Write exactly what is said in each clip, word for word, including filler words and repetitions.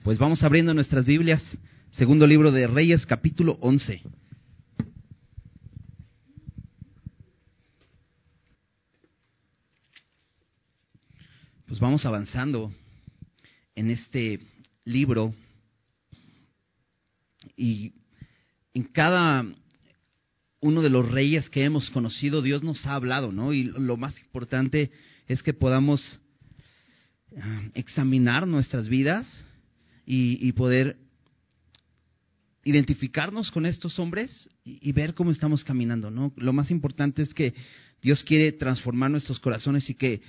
Pues vamos abriendo nuestras Biblias, segundo libro de Reyes, capítulo once. Pues vamos avanzando en este libro y en cada uno de los reyes que hemos conocido, Dios nos ha hablado, ¿no? Y lo más importante es que podamos uh, examinar nuestras vidas y, y poder identificarnos con estos hombres y, y ver cómo estamos caminando, ¿no? Lo más importante es que Dios quiere transformar nuestros corazones y que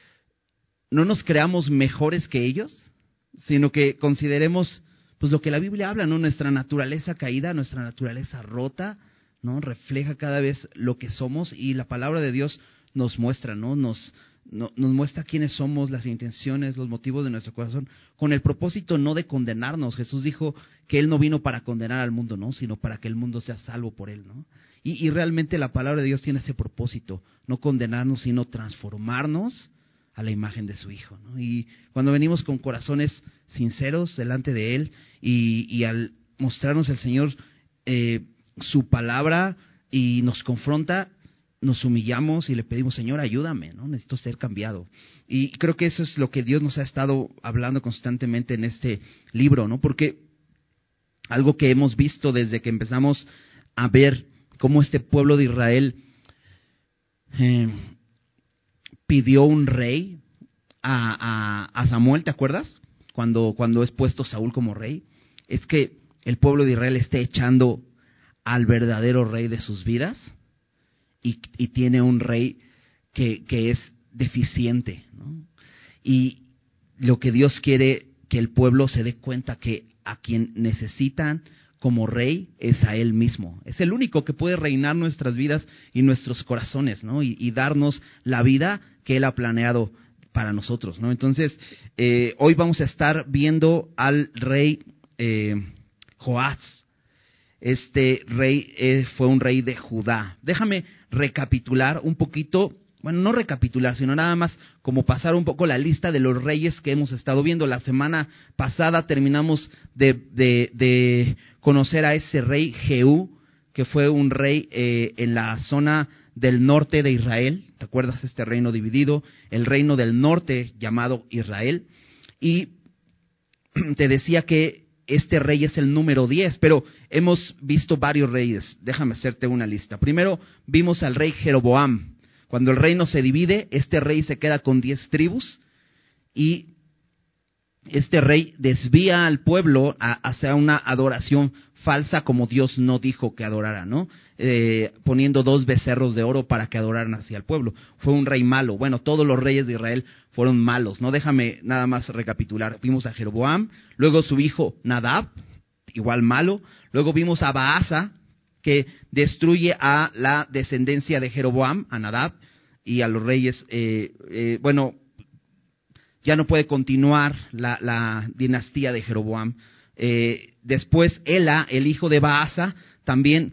no nos creamos mejores que ellos, sino que consideremos pues lo que la Biblia habla, ¿no? Nuestra naturaleza caída, nuestra naturaleza rota, ¿no? Refleja cada vez lo que somos y la palabra de Dios nos muestra, ¿no? Nos, no, nos muestra quiénes somos, las intenciones, los motivos de nuestro corazón, con el propósito no de condenarnos. Jesús dijo que Él no vino para condenar al mundo, ¿no? Sino para que el mundo sea salvo por Él, ¿no? Y, y realmente la palabra de Dios tiene ese propósito, no condenarnos, sino transformarnos a la imagen de su Hijo, ¿no? Y cuando venimos con corazones sinceros delante de Él y, y al mostrarnos el Señor eh, su palabra y nos confronta, nos humillamos y le pedimos, Señor, ayúdame, ¿no? Necesito ser cambiado. Y creo que eso es lo que Dios nos ha estado hablando constantemente en este libro, ¿no? Porque algo que hemos visto desde que empezamos a ver cómo este pueblo de Israel eh, pidió un rey a, a, a Samuel, ¿te acuerdas? Cuando, cuando es puesto Saúl como rey, es que el pueblo de Israel está echando al verdadero rey de sus vidas y, y tiene un rey que, que es deficiente, ¿no? Y lo que Dios quiere que el pueblo se dé cuenta que a quien necesitan como rey es a Él mismo. Es el único que puede reinar nuestras vidas y nuestros corazones, ¿no? Y, y darnos la vida que Él ha planeado para nosotros, ¿no? Entonces, eh, hoy vamos a estar viendo al rey eh, Joás. Este rey eh, fue un rey de Judá. Déjame recapitular un poquito, bueno, no recapitular, sino nada más como pasar un poco la lista de los reyes que hemos estado viendo. La semana pasada terminamos de, de, de conocer a ese rey Jehú, que fue un rey eh, en la zona del norte de Israel. ¿Te acuerdas? Este reino dividido, el reino del norte llamado Israel. Y te decía que este rey es el número diez, pero hemos visto varios reyes. Déjame hacerte una lista. Primero vimos al rey Jeroboam. Cuando el reino se divide, este rey se queda con diez tribus y este rey desvía al pueblo a, hacia una adoración falsa como Dios no dijo que adorara, ¿no? Eh, poniendo dos becerros de oro para que adoraran hacia el pueblo. Fue un rey malo. Bueno, todos los reyes de Israel fueron malos, ¿no? Déjame nada más recapitular. Vimos a Jeroboam, luego su hijo Nadab, igual malo. Luego vimos a Baasa, que destruye a la descendencia de Jeroboam, a Nadab, y a los reyes, eh, eh, bueno, ya no puede continuar la, la dinastía de Jeroboam. Eh, después Ela, el hijo de Baasa, también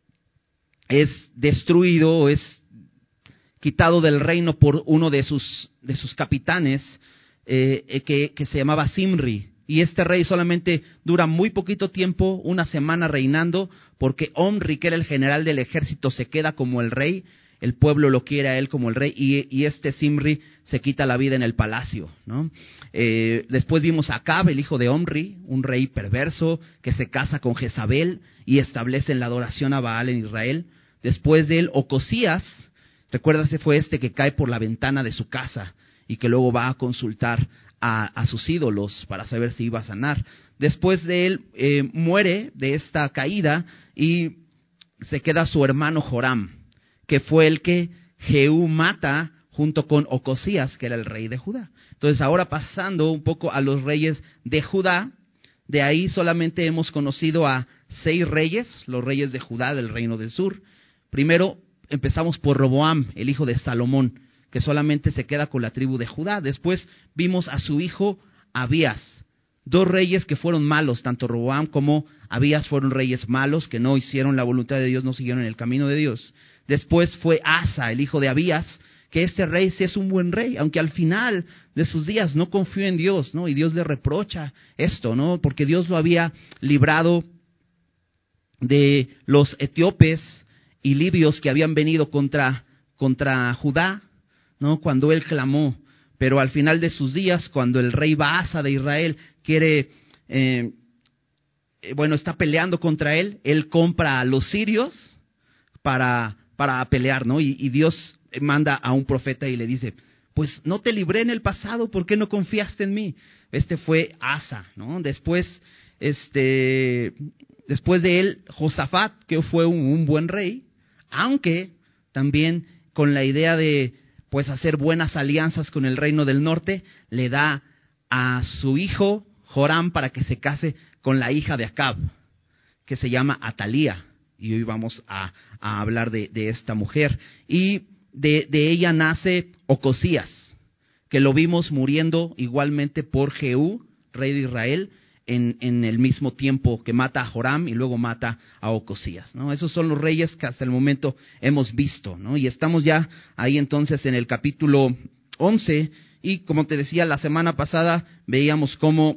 es destruido o es quitado del reino por uno de sus, de sus capitanes, eh, que, que se llamaba Zimri. Y este rey solamente dura muy poquito tiempo, una semana reinando, porque Omri, que era el general del ejército, se queda como el rey. El pueblo lo quiere a él como el rey, y, y este Zimri se quita la vida en el palacio, ¿no? Eh, después vimos a Acab, el hijo de Omri, un rey perverso que se casa con Jezabel y establece la adoración a Baal en Israel. Después de él, Ocosías, recuerdas, fue este que cae por la ventana de su casa y que luego va a consultar a, a sus ídolos para saber si iba a sanar. Después de él eh, muere de esta caída y se queda su hermano Joram, que fue el que Jehú mata junto con Ocosías, que era el rey de Judá. Entonces, ahora pasando un poco a los reyes de Judá, de ahí solamente hemos conocido a seis reyes, los reyes de Judá del reino del sur. Primero empezamos por Roboam, el hijo de Salomón, que solamente se queda con la tribu de Judá. Después vimos a su hijo Abías, dos reyes que fueron malos, tanto Roboam como Abías fueron reyes malos, que no hicieron la voluntad de Dios, no siguieron el camino de Dios. Después fue Asa, el hijo de Abías, que este rey sí es un buen rey, aunque al final de sus días no confió en Dios, ¿no? Y Dios le reprocha esto, ¿no? Porque Dios lo había librado de los etíopes y libios que habían venido contra, contra Judá, ¿no? Cuando él clamó. Pero al final de sus días, cuando el rey Baasa de Israel quiere, eh, bueno, está peleando contra él, él compra a los sirios para, para pelear, ¿no? Y, y Dios manda a un profeta y le dice, pues no te libré en el pasado, ¿por qué no confiaste en mí? Este fue Asa, ¿no? Después, este, después de él, Josafat, que fue un, un buen rey, aunque también con la idea de pues hacer buenas alianzas con el reino del norte, le da a su hijo Joram para que se case con la hija de Acab, que se llama Atalía. Y hoy vamos a, a hablar de, de esta mujer. Y de, de ella nace Ocosías, que lo vimos muriendo igualmente por Jehú, rey de Israel, en, en el mismo tiempo que mata a Joram y luego mata a Ocosías, ¿no? Esos son los reyes que hasta el momento hemos visto, ¿no? Y estamos ya ahí entonces en el capítulo once, y como te decía, la semana pasada veíamos cómo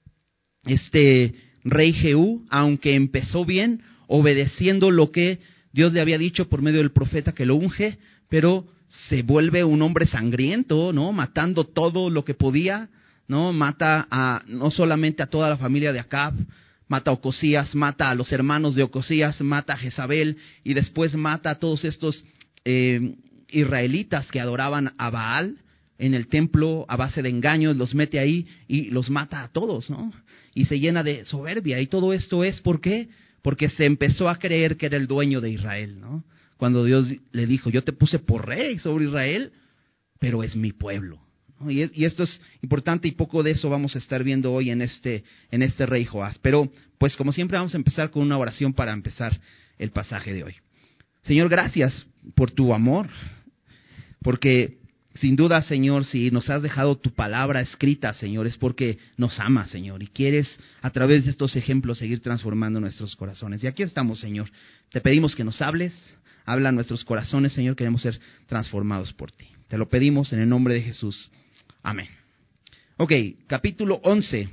este rey Jehú, aunque empezó bien, obedeciendo lo que Dios le había dicho por medio del profeta que lo unge, pero se vuelve un hombre sangriento, ¿no? Matando todo lo que podía, ¿no? Mata a, no solamente a toda la familia de Acab, mata a Ocosías, mata a los hermanos de Ocosías, mata a Jezabel, y después mata a todos estos eh, israelitas que adoraban a Baal en el templo a base de engaños, los mete ahí y los mata a todos, ¿no? Y se llena de soberbia, y todo esto es, ¿por qué? Porque se empezó a creer que era el dueño de Israel, ¿no? Cuando Dios le dijo, yo te puse por rey sobre Israel, pero es mi pueblo. Y, y esto es importante, y poco de eso vamos a estar viendo hoy en este, en este rey Joás. Pero, pues como siempre, vamos a empezar con una oración para empezar el pasaje de hoy. Señor, gracias por tu amor, porque sin duda, Señor, si nos has dejado tu palabra escrita, Señor, es porque nos amas, Señor, y quieres a través de estos ejemplos seguir transformando nuestros corazones. Y aquí estamos, Señor. Te pedimos que nos hables, habla a nuestros corazones, Señor, queremos ser transformados por ti. Te lo pedimos en el nombre de Jesús. Amén. Ok, capítulo once.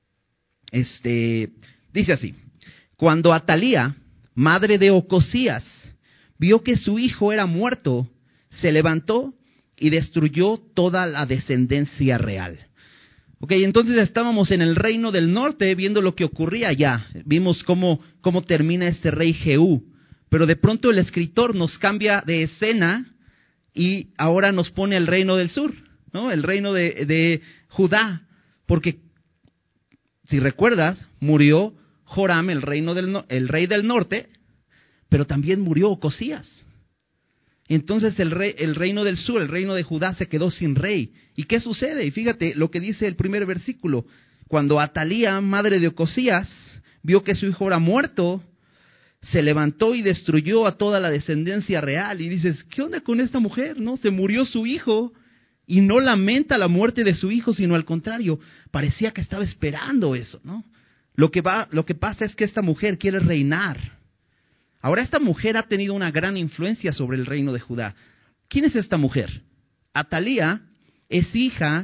Este, dice así. Cuando Atalía, madre de Ocosías, vio que su hijo era muerto, se levantó y destruyó toda la descendencia real. Ok, entonces estábamos en el reino del norte viendo lo que ocurría allá. Vimos cómo, cómo termina este rey Jehú. Pero de pronto el escritor nos cambia de escena y ahora nos pone el reino del sur, ¿no? El reino de, de Judá. Porque, si recuerdas, murió Joram, el, reino del, el rey del norte, pero también murió Ocosías. Entonces el, rey, el reino del sur, el reino de Judá, se quedó sin rey. ¿Y qué sucede? Y fíjate lo que dice el primer versículo. Cuando Atalía, madre de Ocosías, vio que su hijo era muerto, se levantó y destruyó a toda la descendencia real. Y dices, ¿qué onda con esta mujer? ¿No? Se murió su hijo y no lamenta la muerte de su hijo, sino al contrario, parecía que estaba esperando eso, ¿no? Lo que va, lo que pasa es que esta mujer quiere reinar. Ahora, esta mujer ha tenido una gran influencia sobre el reino de Judá. ¿Quién es esta mujer? Atalía es hija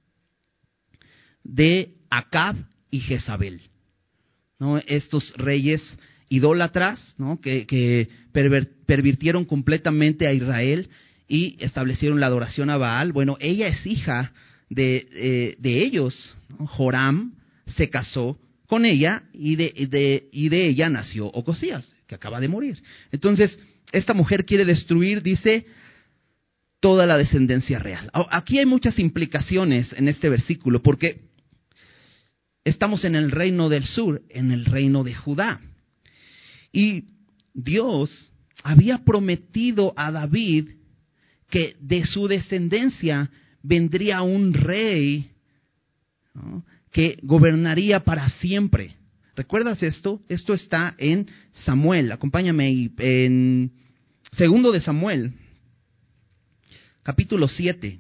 de Acab y Jezabel, ¿no? Estos reyes idólatras, ¿no? que, que perver, pervirtieron completamente a Israel y establecieron la adoración a Baal. Bueno, ella es hija de, eh, de ellos, ¿no? Joram se casó con ella y de, de, y de ella nació Ocosías, que acaba de morir. Entonces, esta mujer quiere destruir, dice, toda la descendencia real. Aquí hay muchas implicaciones en este versículo, porque estamos en el reino del sur, en el reino de Judá. Y Dios había prometido a David que de su descendencia vendría un rey, ¿no?, que gobernaría para siempre. ¿Recuerdas esto? Esto está en Samuel. Acompáñame en Segundo de Samuel, capítulo siete.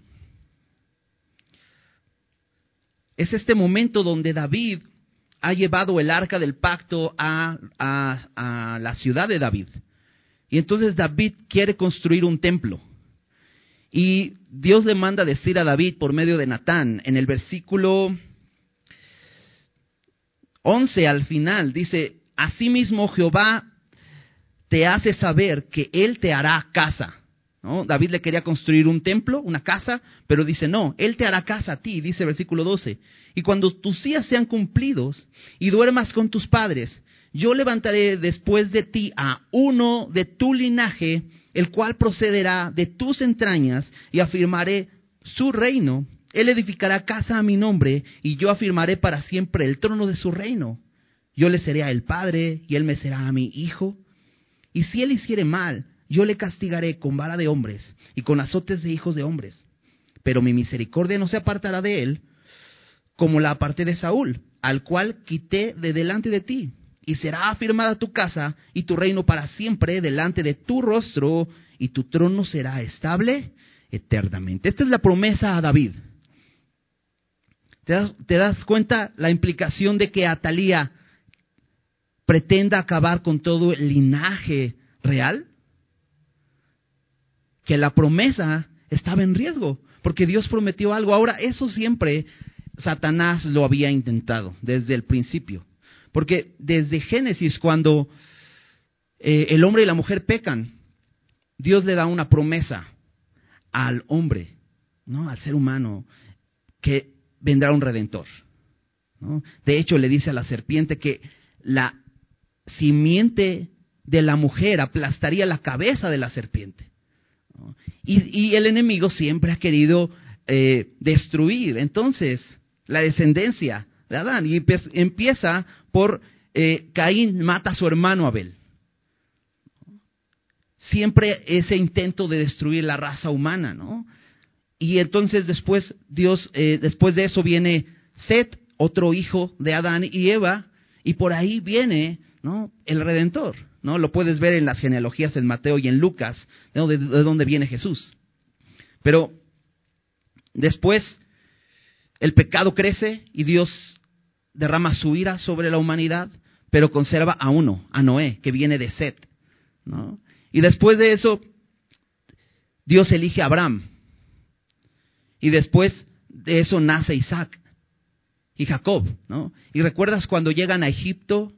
Es este momento donde David ha llevado el arca del pacto a, a, a la ciudad de David. Y entonces David quiere construir un templo. Y Dios le manda decir a David por medio de Natán, en el versículo once al final, dice, asimismo Jehová te hace saber que Él te hará casa. ¿No? David le quería construir un templo, una casa, pero dice, no, Él te hará casa a ti, dice el versículo doce. Y cuando tus días sean cumplidos y duermas con tus padres, yo levantaré después de ti a uno de tu linaje, el cual procederá de tus entrañas, y afirmaré su reino. Él edificará casa a mi nombre, y yo afirmaré para siempre el trono de su reino. Yo le seré a él padre, y él me será a mi hijo. Y si él hiciere mal, yo le castigaré con vara de hombres, y con azotes de hijos de hombres. Pero mi misericordia no se apartará de él, como la aparté de Saúl, al cual quité de delante de ti. Y será afirmada tu casa y tu reino para siempre delante de tu rostro, y tu trono será estable eternamente. Esta es la promesa a David. ¿Te das, te das cuenta la implicación de que Atalía pretenda acabar con todo el linaje real? Que la promesa estaba en riesgo, porque Dios prometió algo. Ahora, eso siempre Satanás lo había intentado desde el principio. Porque desde Génesis, cuando eh, el hombre y la mujer pecan, Dios le da una promesa al hombre, ¿no? Al ser humano, que vendrá un redentor, ¿no? De hecho, le dice a la serpiente que la simiente de la mujer aplastaría la cabeza de la serpiente, ¿no? Y, y el enemigo siempre ha querido eh, destruir, entonces, la descendencia de Adán. Y empieza por eh, Caín mata a su hermano Abel. Siempre ese intento de destruir la raza humana, ¿no? Y entonces después Dios, eh, después de eso viene Set, otro hijo de Adán y Eva, y por ahí viene, ¿no?, el Redentor, ¿no? Lo puedes ver en las genealogías en Mateo y en Lucas, ¿no?, de, de dónde viene Jesús. Pero después el pecado crece y Dios derrama su ira sobre la humanidad, pero conserva a uno, a Noé, que viene de Set, ¿no? Y después de eso, Dios elige a Abraham. Y después de eso nace Isaac y Jacob, ¿no? Y recuerdas cuando llegan a Egipto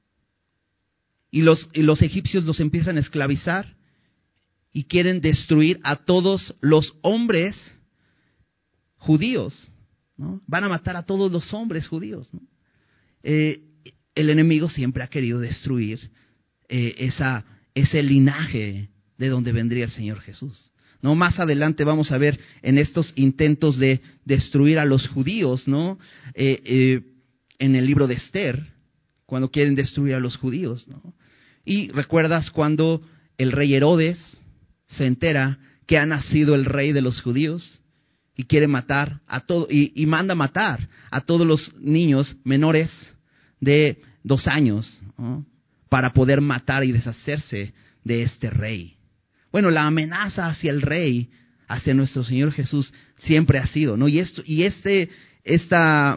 y los, y los egipcios los empiezan a esclavizar y quieren destruir a todos los hombres judíos, ¿no? Van a matar a todos los hombres judíos, ¿no? Eh, el enemigo siempre ha querido destruir eh, esa, ese linaje de donde vendría el Señor Jesús, ¿no? Más adelante vamos a ver en estos intentos de destruir a los judíos, ¿no? Eh, eh, en el libro de Esther, cuando quieren destruir a los judíos, ¿no? Y recuerdas cuando el rey Herodes se entera que ha nacido el rey de los judíos y quiere matar a todo, y, y manda matar a todos los niños menores de dos años, ¿no?, para poder matar y deshacerse de este rey. Bueno, la amenaza hacia el rey, hacia nuestro Señor Jesús, siempre ha sido, ¿no? Y esto, y este, esta,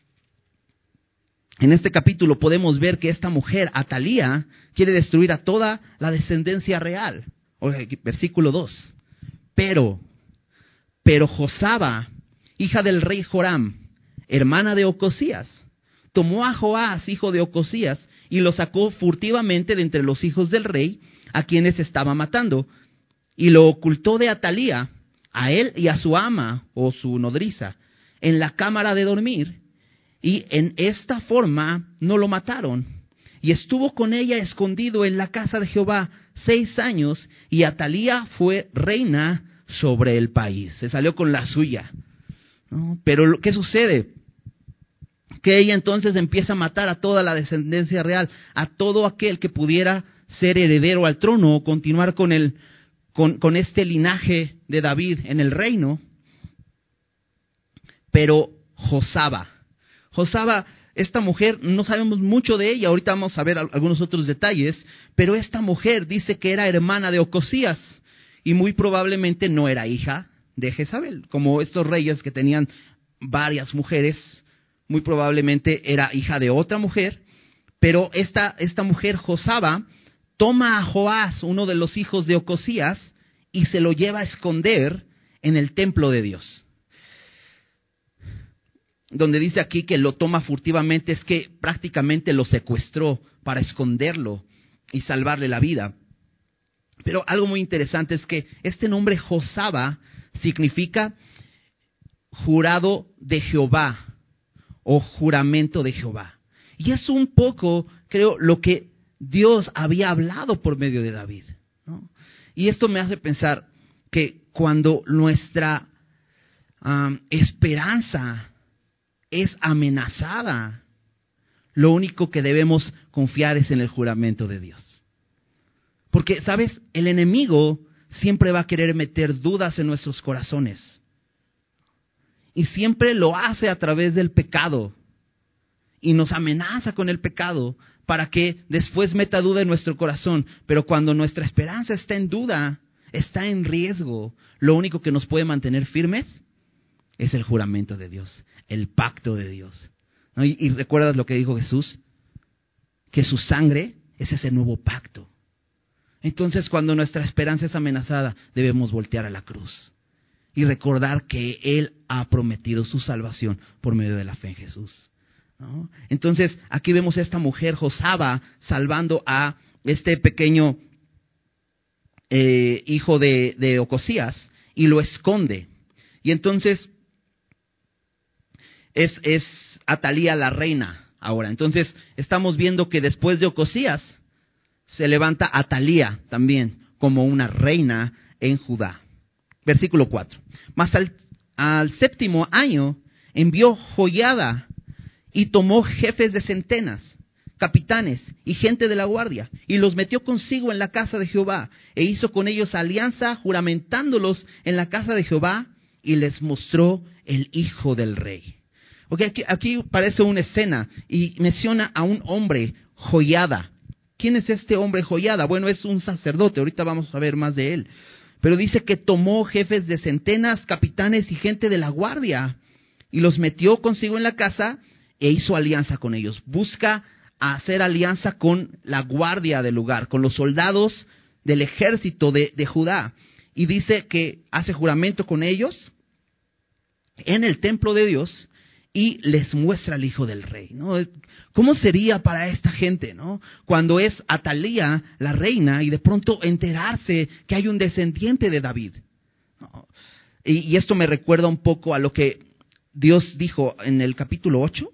en este capítulo podemos ver que esta mujer, Atalía, quiere destruir a toda la descendencia real. Versículo dos. Pero, pero Josaba, hija del rey Joram, hermana de Ocosías, tomó a Joás, hijo de Ocosías, y lo sacó furtivamente de entre los hijos del rey, a quienes estaba matando, y lo ocultó de Atalía, a él y a su ama, o su nodriza, en la cámara de dormir, y en esta forma no lo mataron. Y estuvo con ella escondido en la casa de Jehová seis años, y Atalía fue reina sobre el país. Se salió con la suya, ¿no? Pero ¿qué sucede? Que ella entonces empieza a matar a toda la descendencia real, a todo aquel que pudiera ser heredero al trono o continuar con, el, con, con este linaje de David en el reino. Pero Josaba, Josaba, esta mujer, no sabemos mucho de ella, ahorita vamos a ver algunos otros detalles, pero esta mujer dice que era hermana de Ocosías y muy probablemente no era hija de Jezabel, como estos reyes que tenían varias mujeres. Muy probablemente era hija de otra mujer, pero esta, esta mujer, Josaba, toma a Joás, uno de los hijos de Ocosías, y se lo lleva a esconder en el templo de Dios. Donde dice aquí que lo toma furtivamente, es que prácticamente lo secuestró para esconderlo y salvarle la vida. Pero algo muy interesante es que este nombre Josaba significa jurado de Jehová o juramento de Jehová. Y es un poco, creo, lo que Dios había hablado por medio de David, ¿no? Y esto me hace pensar que cuando nuestra um, esperanza es amenazada, lo único que debemos confiar es en el juramento de Dios. Porque, ¿sabes? El enemigo siempre va a querer meter dudas en nuestros corazones. Y siempre lo hace a través del pecado. Y nos amenaza con el pecado para que después meta duda en nuestro corazón. Pero cuando nuestra esperanza está en duda, está en riesgo, lo único que nos puede mantener firmes es el juramento de Dios, el pacto de Dios. ¿No? Y, y recuerdas lo que dijo Jesús, que su sangre es ese nuevo pacto. Entonces, cuando nuestra esperanza es amenazada, debemos voltear a la cruz y recordar que Él ha prometido su salvación por medio de la fe en Jesús, ¿no? Entonces, aquí vemos a esta mujer, Josaba, salvando a este pequeño eh, hijo de, de Ocosías y lo esconde. Y entonces, es, es Atalía la reina ahora. Entonces, estamos viendo que después de Ocosías, se levanta Atalía también como una reina en Judá. Versículo cuatro. Mas al, al séptimo año envió Joiada y tomó jefes de centenas, capitanes y gente de la guardia, y los metió consigo en la casa de Jehová, e hizo con ellos alianza, juramentándolos en la casa de Jehová, y les mostró el hijo del rey. Okay, aquí, aquí parece una escena, y menciona a un hombre, Joiada. ¿Quién es este hombre Joiada? Bueno, es un sacerdote, ahorita vamos a ver más de él. Pero dice que tomó jefes de centenas, capitanes y gente de la guardia, y los metió consigo en la casa e hizo alianza con ellos. Busca hacer alianza con la guardia del lugar, con los soldados del ejército de, de Judá. Y dice que hace juramento con ellos en el templo de Dios y les muestra al hijo del rey, ¿no? ¿Cómo sería para esta gente, ¿no? Cuando es Atalía la reina y de pronto enterarse que hay un descendiente de David, ¿no? Y, y esto me recuerda un poco a lo que Dios dijo en el capítulo ocho,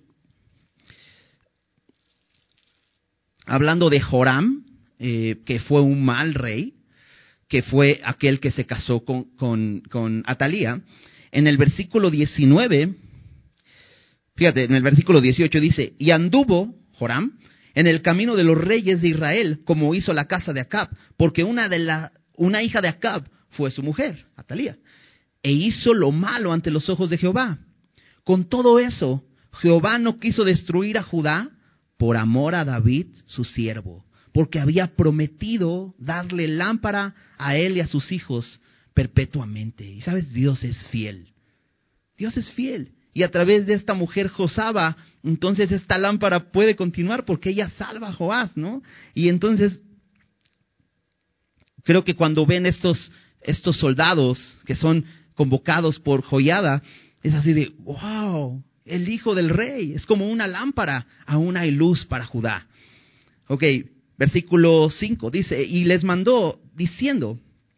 hablando de Joram, eh, que fue un mal rey, que fue aquel que se casó con, con, con Atalía. En el versículo diecinueve, fíjate, en el versículo dieciocho dice, y anduvo Joram en el camino de los reyes de Israel, como hizo la casa de Acab, porque una, de la, una hija de Acab fue su mujer, Atalía, e hizo lo malo ante los ojos de Jehová. Con todo eso, Jehová no quiso destruir a Judá por amor a David, su siervo, porque había prometido darle lámpara a él y a sus hijos perpetuamente. Y sabes, Dios es fiel. Dios es fiel. Y a través de esta mujer Josaba, entonces esta lámpara puede continuar porque ella salva a Joás, ¿no? Y entonces, creo que cuando ven estos, estos soldados que son convocados por Joiada, es así de, wow, el hijo del rey, es como una lámpara, aún hay luz para Judá. Ok, versículo cinco dice, y les mandó diciendo,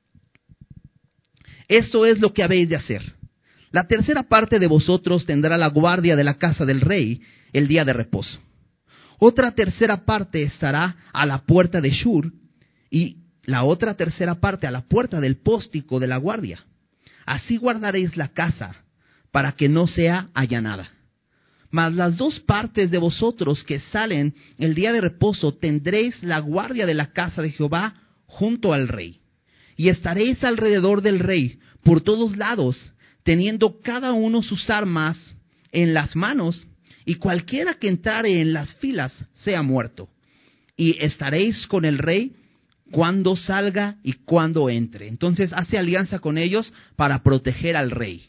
esto es lo que habéis de hacer. La tercera parte de vosotros tendrá la guardia de la casa del rey el día de reposo. Otra tercera parte estará a la puerta de Shur y la otra tercera parte a la puerta del pórtico de la guardia. Así guardaréis la casa para que no sea allanada. Mas las dos partes de vosotros que salen el día de reposo tendréis la guardia de la casa de Jehová junto al rey. Y estaréis alrededor del rey por todos lados, teniendo cada uno sus armas en las manos, y cualquiera que entrare en las filas sea muerto. Y estaréis con el rey cuando salga y cuando entre. Entonces hace alianza con ellos para proteger al rey.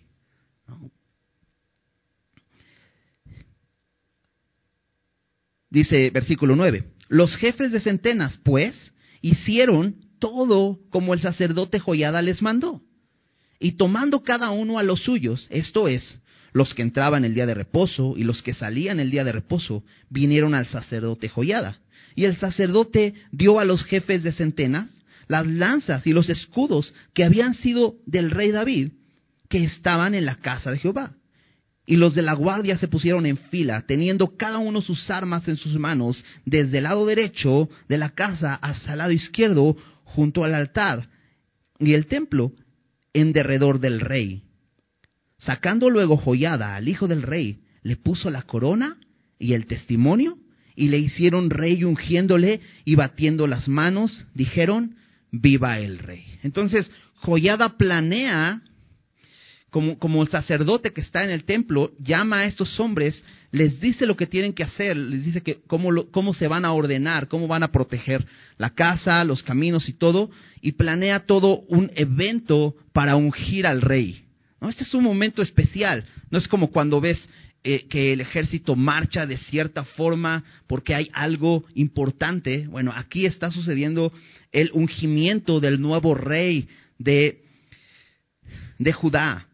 Dice versículo nueve, los jefes de centenas, pues, hicieron todo como el sacerdote Joiada les mandó. Y tomando cada uno a los suyos, esto es, los que entraban el día de reposo y los que salían el día de reposo, vinieron al sacerdote Joiada. Y el sacerdote dio a los jefes de centenas las lanzas y los escudos que habían sido del rey David, que estaban en la casa de Jehová. Y los de la guardia se pusieron en fila, teniendo cada uno sus armas en sus manos, desde el lado derecho de la casa hasta el lado izquierdo, junto al altar y el templo, en derredor del rey. Sacando luego Joiada al hijo del rey, le puso la corona y el testimonio, y le hicieron rey ungiéndole y batiendo las manos, dijeron, viva el rey. Entonces, Joiada planea, como, como el sacerdote que está en el templo, llama a estos hombres, les dice lo que tienen que hacer, les dice que cómo, lo, cómo se van a ordenar, cómo van a proteger la casa, los caminos y todo, y planea todo un evento para ungir al rey. ¿No? Este es un momento especial, no es como cuando ves eh, que el ejército marcha de cierta forma porque hay algo importante. Bueno, aquí está sucediendo el ungimiento del nuevo rey de, de Judá.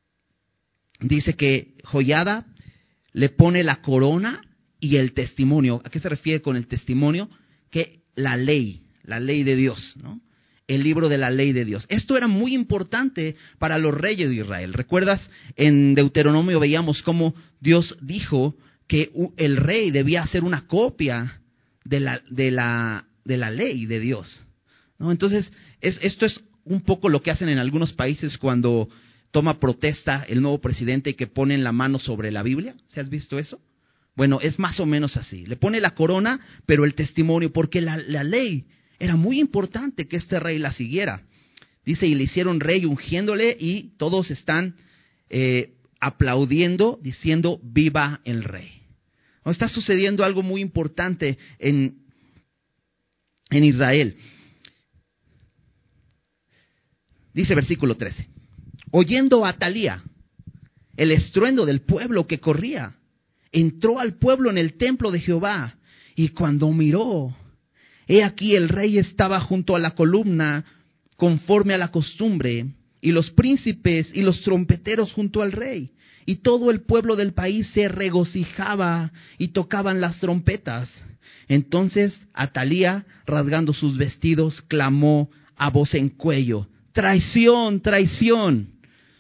Dice que Joiada le pone la corona y el testimonio. ¿A qué se refiere con el testimonio? Que la ley, la ley de Dios, ¿no? El libro de la ley de Dios. Esto era muy importante para los reyes de Israel. ¿Recuerdas? En Deuteronomio veíamos cómo Dios dijo que el rey debía hacer una copia de la, de la, de la ley de Dios, ¿no? Entonces, es, esto es un poco lo que hacen en algunos países cuando toma protesta el nuevo presidente y que ponen la mano sobre la Biblia. ¿Se has visto eso? Bueno, es más o menos así. Le pone la corona, pero el testimonio, porque la, la ley era muy importante que este rey la siguiera. Dice, y le hicieron rey ungiéndole, y todos están eh, aplaudiendo, diciendo, viva el rey. ¿No? Está sucediendo algo muy importante en, en Israel. Dice versículo trece. Oyendo a Atalía el estruendo del pueblo que corría, entró al pueblo en el templo de Jehová, y cuando miró, he aquí el rey estaba junto a la columna, conforme a la costumbre, y los príncipes y los trompeteros junto al rey. Y todo el pueblo del país se regocijaba y tocaban las trompetas. Entonces Atalía, rasgando sus vestidos, clamó a voz en cuello, traición, traición.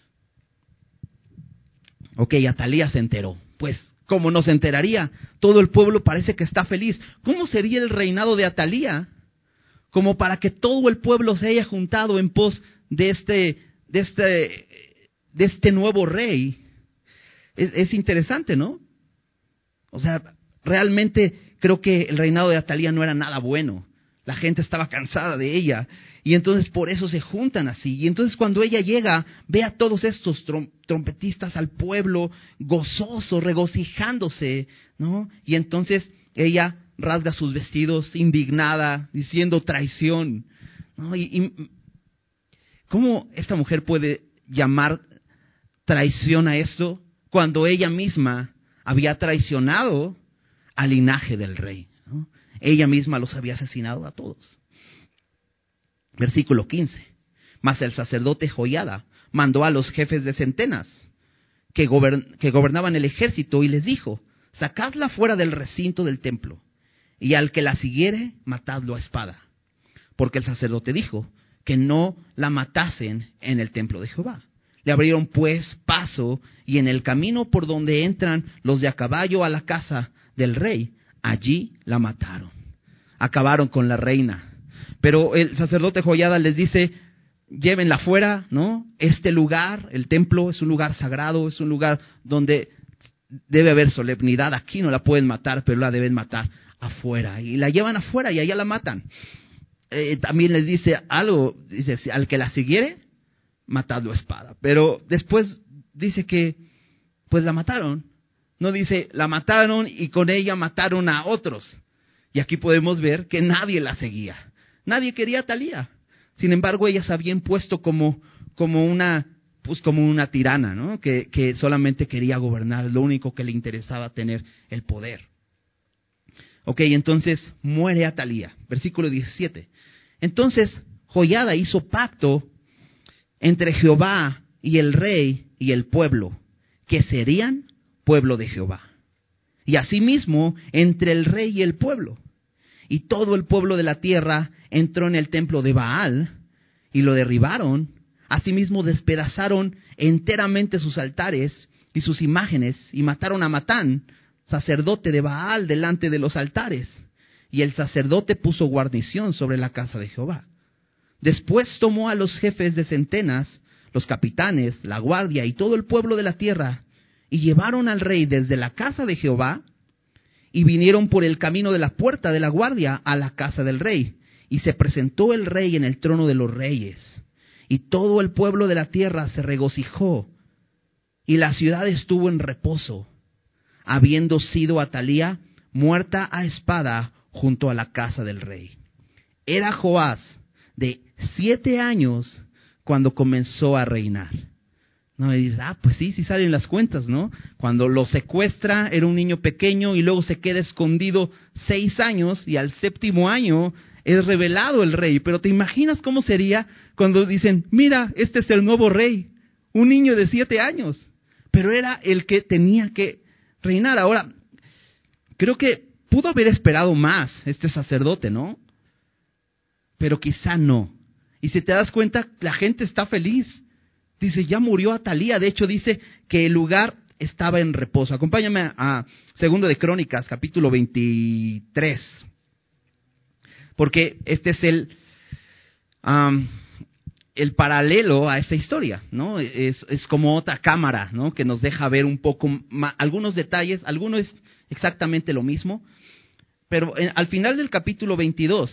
Ok, Atalía se enteró. Pues, ¿cómo no se enteraría? Todo el pueblo parece que está feliz. ¿Cómo sería el reinado de Atalía? Como para que todo el pueblo se haya juntado en pos de este, de este, de este nuevo rey. Es, es interesante, ¿no? O sea, realmente creo que el reinado de Atalía no era nada bueno. La gente estaba cansada de ella. Y entonces por eso se juntan así. Y entonces cuando ella llega, ve a todos estos trom- trompetistas, al pueblo gozoso, regocijándose, ¿no? Y entonces ella rasga sus vestidos, indignada, diciendo traición, ¿no? Y, y ¿cómo esta mujer puede llamar traición a esto cuando ella misma había traicionado al linaje del rey, ¿no? Ella misma los había asesinado a todos. Versículo quince. Mas el sacerdote Joiada mandó a los jefes de centenas que, gobern- que gobernaban el ejército y les dijo, sacadla fuera del recinto del templo, y al que la siguiere, matadlo a espada. Porque el sacerdote dijo que no la matasen en el templo de Jehová. Le abrieron pues paso, y en el camino por donde entran los de a caballo a la casa del rey, allí la mataron. Acabaron con la reina. Pero el sacerdote Joiada les dice, llévenla fuera, ¿no? Este lugar, el templo, es un lugar sagrado, es un lugar donde debe haber solemnidad. Aquí no la pueden matar, pero la deben matar afuera. Y la llevan afuera y allá la matan. Eh, también les dice algo, dice, al que la siguiere, matadlo a espada. Pero después dice que, pues la mataron. No dice, la mataron y con ella mataron a otros. Y aquí podemos ver que nadie la seguía. Nadie quería a Atalía. Sin embargo, ella se había impuesto como, como una, pues como una tirana, ¿no? Que, que solamente quería gobernar, lo único que le interesaba tener el poder. Ok, entonces muere Atalía. Versículo diecisiete. Entonces Joiada hizo pacto entre Jehová y el rey y el pueblo, que serían pueblo de Jehová. Y asimismo, entre el rey y el pueblo. Y todo el pueblo de la tierra entró en el templo de Baal y lo derribaron. Asimismo, despedazaron enteramente sus altares y sus imágenes y mataron a Matán, sacerdote de Baal, delante de los altares. Y el sacerdote puso guarnición sobre la casa de Jehová. Después tomó a los jefes de centenas, los capitanes, la guardia y todo el pueblo de la tierra, y llevaron al rey desde la casa de Jehová, y vinieron por el camino de la puerta de la guardia a la casa del rey. Y se presentó el rey en el trono de los reyes. Y todo el pueblo de la tierra se regocijó, y la ciudad estuvo en reposo, habiendo sido Atalía muerta a espada junto a la casa del rey. Era Joás de siete años cuando comenzó a reinar. No me dices, ah, pues sí, sí salen las cuentas, ¿no? Cuando lo secuestra, era un niño pequeño y luego se queda escondido seis años y al séptimo año es revelado el rey. Pero ¿te imaginas cómo sería cuando dicen, mira, este es el nuevo rey? Un niño de siete años. Pero era el que tenía que reinar. Ahora, creo que pudo haber esperado más este sacerdote, ¿no? Pero quizá no. Y si te das cuenta, la gente está feliz. Dice, ya murió Atalía. De hecho, dice que el lugar estaba en reposo. Acompáñame a, a Segundo de Crónicas, capítulo veintitrés. Porque este es el, um, el paralelo a esta historia, ¿no? Es, es como otra cámara, ¿no? Que nos deja ver un poco más, algunos detalles. Algunos es exactamente lo mismo. Pero en, al final del capítulo veintidós,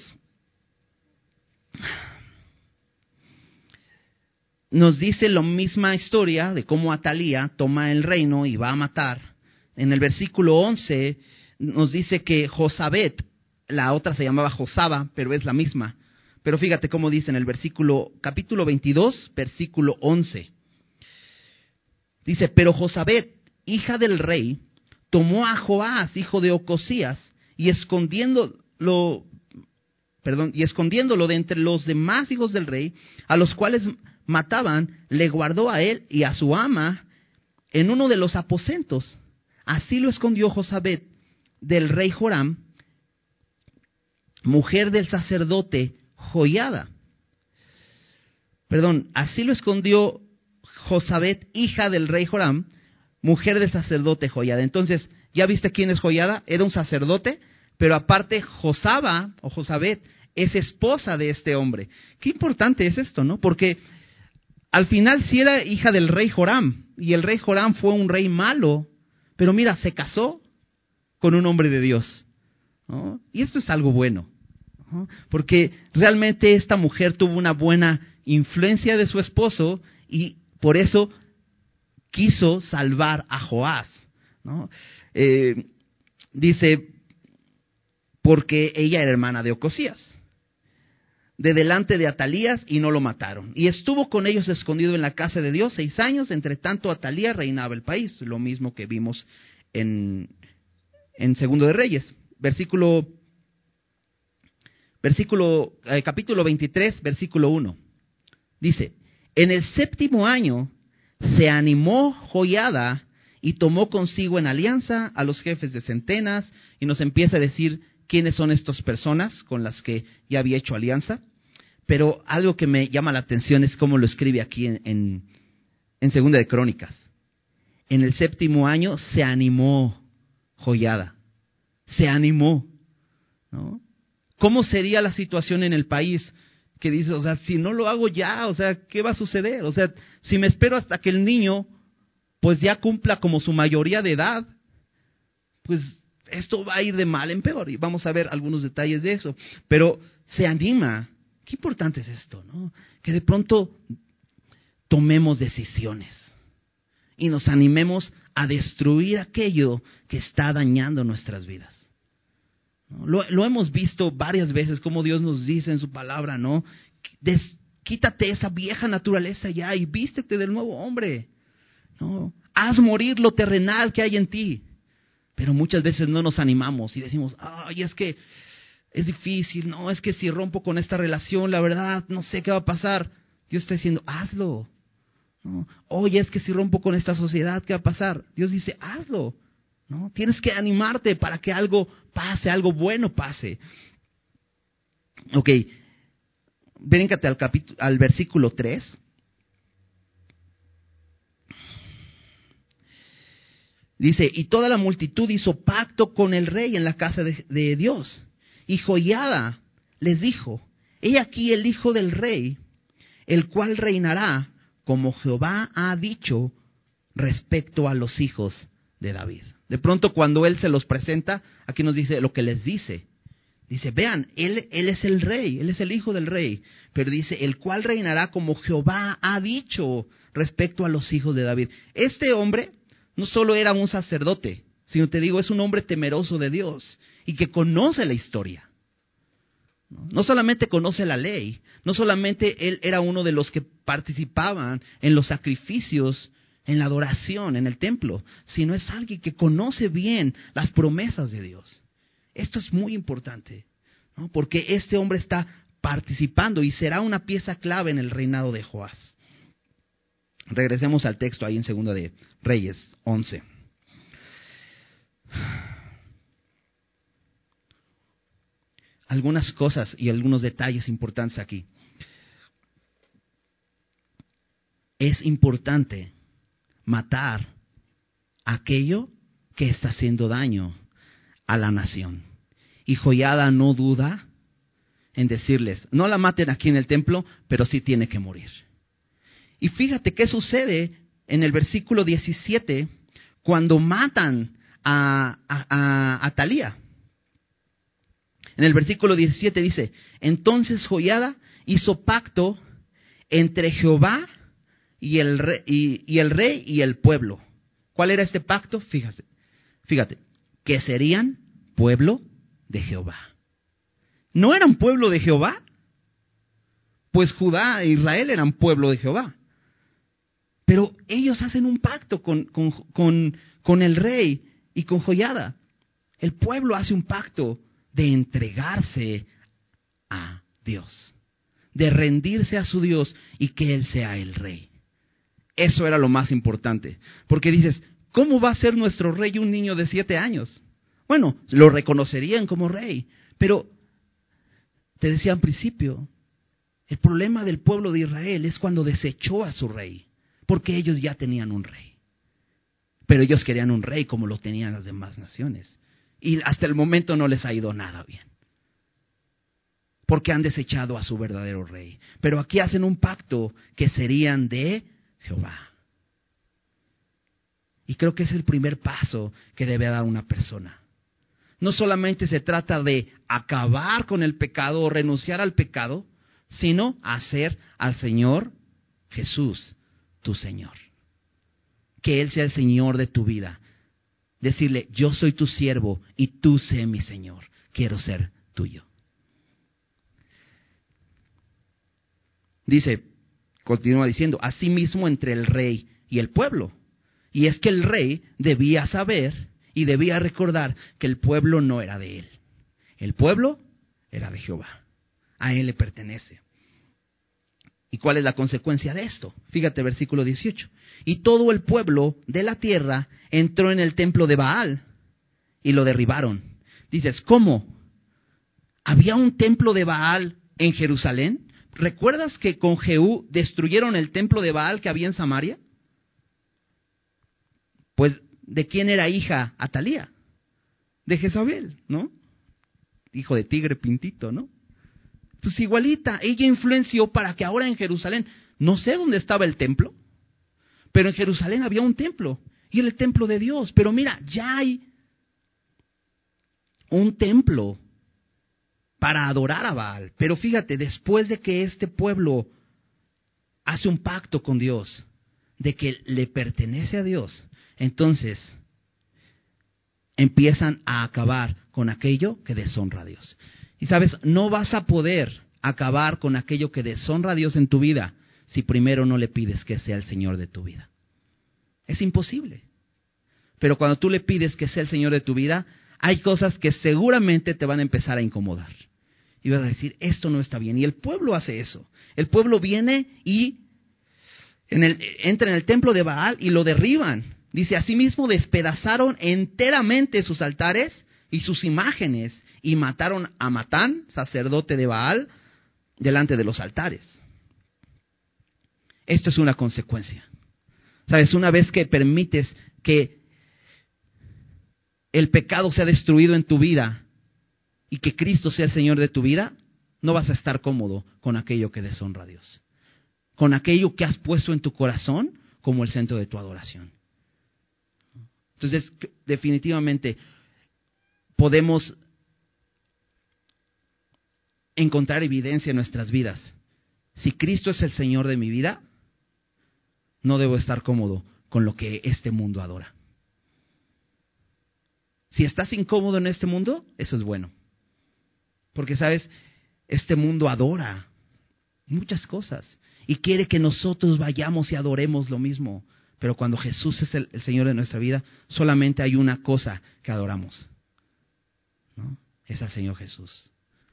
nos dice la misma historia de cómo Atalía toma el reino y va a matar. En el versículo once nos dice que Josabet, la otra se llamaba Josaba, pero es la misma. Pero fíjate cómo dice en el versículo, capítulo veintidós, versículo once. Dice, pero Josabet, hija del rey, tomó a Joás, hijo de Ocosías, y escondiéndolo, perdón, y escondiéndolo de entre los demás hijos del rey, a los cuales mataban, le guardó a él y a su ama en uno de los aposentos. Así lo escondió Josabet del rey Joram, mujer del sacerdote Joiada. Perdón, así lo escondió Josabet, hija del rey Joram, mujer del sacerdote Joiada. Entonces, ¿ya viste quién es Joiada? Era un sacerdote, pero aparte Josaba o Josabet es esposa de este hombre. Qué importante es esto, ¿no? Porque al final sí era hija del rey Joram, y el rey Joram fue un rey malo, pero mira, se casó con un hombre de Dios, ¿no? Y esto es algo bueno, ¿no? Porque realmente esta mujer tuvo una buena influencia de su esposo y por eso quiso salvar a Joás, ¿no? Eh, dice, porque ella era hermana de Ocosías, de delante de Atalías, y no lo mataron. Y estuvo con ellos escondido en la casa de Dios seis años, entre tanto Atalía reinaba el país, lo mismo que vimos en, en Segundo de Reyes. Versículo, versículo eh, capítulo veintitrés, versículo uno. Dice, en el séptimo año se animó Joiada y tomó consigo en alianza a los jefes de centenas, y nos empieza a decir quiénes son estas personas con las que ya había hecho alianza. Pero algo que me llama la atención es cómo lo escribe aquí en, en, en Segunda de Crónicas. En el séptimo año se animó Joiada. Se animó, ¿no? ¿Cómo sería la situación en el país? Que dice, o sea, si no lo hago ya, o sea, ¿qué va a suceder? O sea, si me espero hasta que el niño pues ya cumpla como su mayoría de edad, pues esto va a ir de mal en peor, y vamos a ver algunos detalles de eso. Pero se anima. Qué importante es esto, ¿no? Que de pronto tomemos decisiones y nos animemos a destruir aquello que está dañando nuestras vidas, ¿no? Lo, lo hemos visto varias veces, como Dios nos dice en su palabra, ¿no? Des, quítate esa vieja naturaleza ya y vístete del nuevo hombre, ¿no? Haz morir lo terrenal que hay en ti. Pero muchas veces no nos animamos y decimos, ay, es que es difícil, no, es que si rompo con esta relación, la verdad, no sé qué va a pasar. Dios está diciendo, hazlo. ¿No? Oye, es que si rompo con esta sociedad, ¿qué va a pasar? Dios dice, hazlo. ¿No? Tienes que animarte para que algo pase, algo bueno pase. Ok, bríncate al, capítulo, al versículo tres. Dice, y toda la multitud hizo pacto con el rey en la casa de, de Dios. Y Joiada les dijo, he aquí el hijo del rey, el cual reinará como Jehová ha dicho respecto a los hijos de David. De pronto cuando él se los presenta, aquí nos dice lo que les dice. Dice, vean, él, él es el rey, él es el hijo del rey. Pero dice, el cual reinará como Jehová ha dicho respecto a los hijos de David. Este hombre no solo era un sacerdote, sino te digo, es un hombre temeroso de Dios y que conoce la historia. No solamente conoce la ley, no solamente él era uno de los que participaban en los sacrificios, en la adoración, en el templo, sino es alguien que conoce bien las promesas de Dios. Esto es muy importante, ¿no? Porque este hombre está participando y será una pieza clave en el reinado de Joás. Regresemos al texto ahí en Segunda de Reyes once. Algunas cosas y algunos detalles importantes aquí. Es importante matar aquello que está haciendo daño a la nación. Y Joiada no duda en decirles, no la maten aquí en el templo, pero sí tiene que morir. Y fíjate qué sucede en el versículo diecisiete cuando matan a, a, a, a Atalía. En el versículo diecisiete dice, entonces Joiada hizo pacto entre Jehová y el, rey, y, y el rey y el pueblo. ¿Cuál era este pacto? Fíjate, fíjate, que serían pueblo de Jehová. ¿No eran pueblo de Jehová? Pues Judá e Israel eran pueblo de Jehová. Pero ellos hacen un pacto con, con, con, con el rey y con Joiada. El pueblo hace un pacto de entregarse a Dios, de rendirse a su Dios y que Él sea el rey. Eso era lo más importante. Porque dices, ¿cómo va a ser nuestro rey un niño de siete años? Bueno, lo reconocerían como rey. Pero, te decía al principio, el problema del pueblo de Israel es cuando desechó a su rey. Porque ellos ya tenían un rey. Pero ellos querían un rey como lo tenían las demás naciones. Y hasta el momento no les ha ido nada bien. Porque han desechado a su verdadero rey. Pero aquí hacen un pacto que serían de Jehová. Y creo que es el primer paso que debe dar una persona. No solamente se trata de acabar con el pecado o renunciar al pecado, sino hacer al Señor Jesús tu Señor. Que Él sea el Señor de tu vida. Decirle, yo soy tu siervo y tú sé mi Señor. Quiero ser tuyo. Dice, continúa diciendo, asimismo entre el rey y el pueblo. Y es que el rey debía saber y debía recordar que el pueblo no era de él. El pueblo era de Jehová. A Él le pertenece. ¿Y cuál es la consecuencia de esto? Fíjate, versículo dieciocho. Y todo el pueblo de la tierra entró en el templo de Baal y lo derribaron. Dices, ¿cómo? ¿Había un templo de Baal en Jerusalén? ¿Recuerdas que con Jehú destruyeron el templo de Baal que había en Samaria? Pues, ¿de quién era hija Atalía? De Jezabel, ¿no? Hijo de tigre pintito, ¿no? Pues igualita, ella influenció para que ahora en Jerusalén, no sé dónde estaba el templo, pero en Jerusalén había un templo, y era el templo de Dios. Pero mira, ya hay un templo para adorar a Baal. Pero fíjate, después de que este pueblo hace un pacto con Dios, de que le pertenece a Dios, entonces empiezan a acabar con aquello que deshonra a Dios. Y sabes, no vas a poder acabar con aquello que deshonra a Dios en tu vida si primero no le pides que sea el Señor de tu vida. Es imposible. Pero cuando tú le pides que sea el Señor de tu vida, hay cosas que seguramente te van a empezar a incomodar. Y vas a decir, esto no está bien. Y el pueblo hace eso. El pueblo viene y en el, entra en el templo de Baal y lo derriban. Dice, asimismo despedazaron enteramente sus altares y sus imágenes y mataron a Matán, sacerdote de Baal, delante de los altares. Esto es una consecuencia. ¿Sabes? Una vez que permites que el pecado sea destruido en tu vida y que Cristo sea el Señor de tu vida, no vas a estar cómodo con aquello que deshonra a Dios. Con aquello que has puesto en tu corazón como el centro de tu adoración. Entonces, definitivamente podemos encontrar evidencia en nuestras vidas. Si Cristo es el Señor de mi vida, no debo estar cómodo con lo que este mundo adora. Si estás incómodo en este mundo, eso es bueno. Porque, ¿sabes? Este mundo adora muchas cosas y quiere que nosotros vayamos y adoremos lo mismo. Pero cuando Jesús es el, el Señor de nuestra vida, solamente hay una cosa que adoramos, ¿no? Es al Señor Jesús.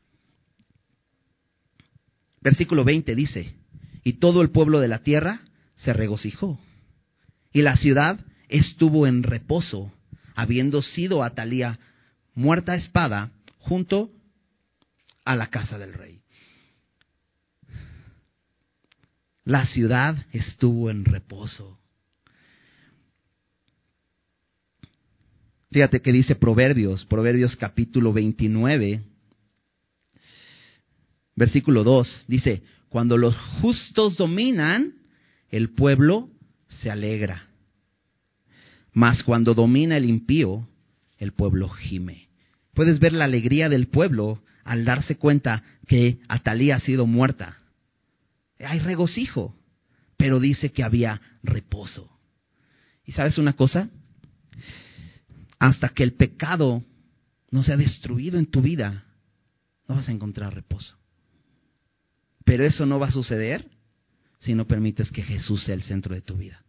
Versículo veinte dice, y todo el pueblo de la tierra se regocijó, y la ciudad estuvo en reposo, habiendo sido Atalía muerta a espada junto a la casa del rey. La ciudad estuvo en reposo. Fíjate que dice Proverbios, Proverbios capítulo veintinueve, versículo dos, dice, cuando los justos dominan, el pueblo se alegra. Mas cuando domina el impío, el pueblo gime. Puedes ver la alegría del pueblo al darse cuenta que Atalía ha sido muerta. Hay regocijo, pero dice que había reposo. ¿Y sabes una cosa? Hasta que el pecado no sea destruido en tu vida, no vas a encontrar reposo. Pero eso no va a suceder si no permites que Jesús sea el centro de tu vida.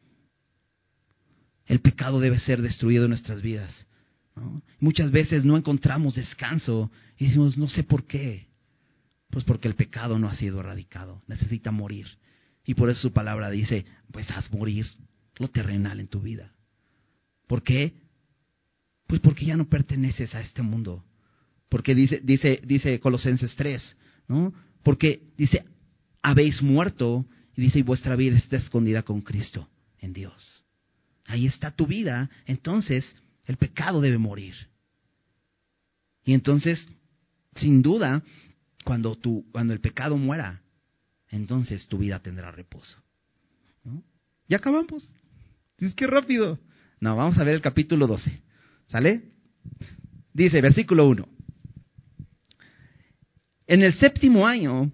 El pecado debe ser destruido en nuestras vidas, ¿no? Muchas veces no encontramos descanso y decimos, no sé por qué. Pues porque el pecado no ha sido erradicado, necesita morir. Y por eso su palabra dice, pues haz morir lo terrenal en tu vida. ¿Por qué? Pues porque ya no perteneces a este mundo. Porque dice, dice, dice Colosenses tres, ¿no? Porque dice, habéis muerto, y dice, y vuestra vida está escondida con Cristo en Dios. Ahí está tu vida, entonces el pecado debe morir. Y entonces, sin duda, cuando, tu, cuando el pecado muera, entonces tu vida tendrá reposo, ¿no? Ya acabamos. Es que rápido. No, vamos a ver el capítulo doce. ¿Sale? Dice, versículo uno. En el séptimo año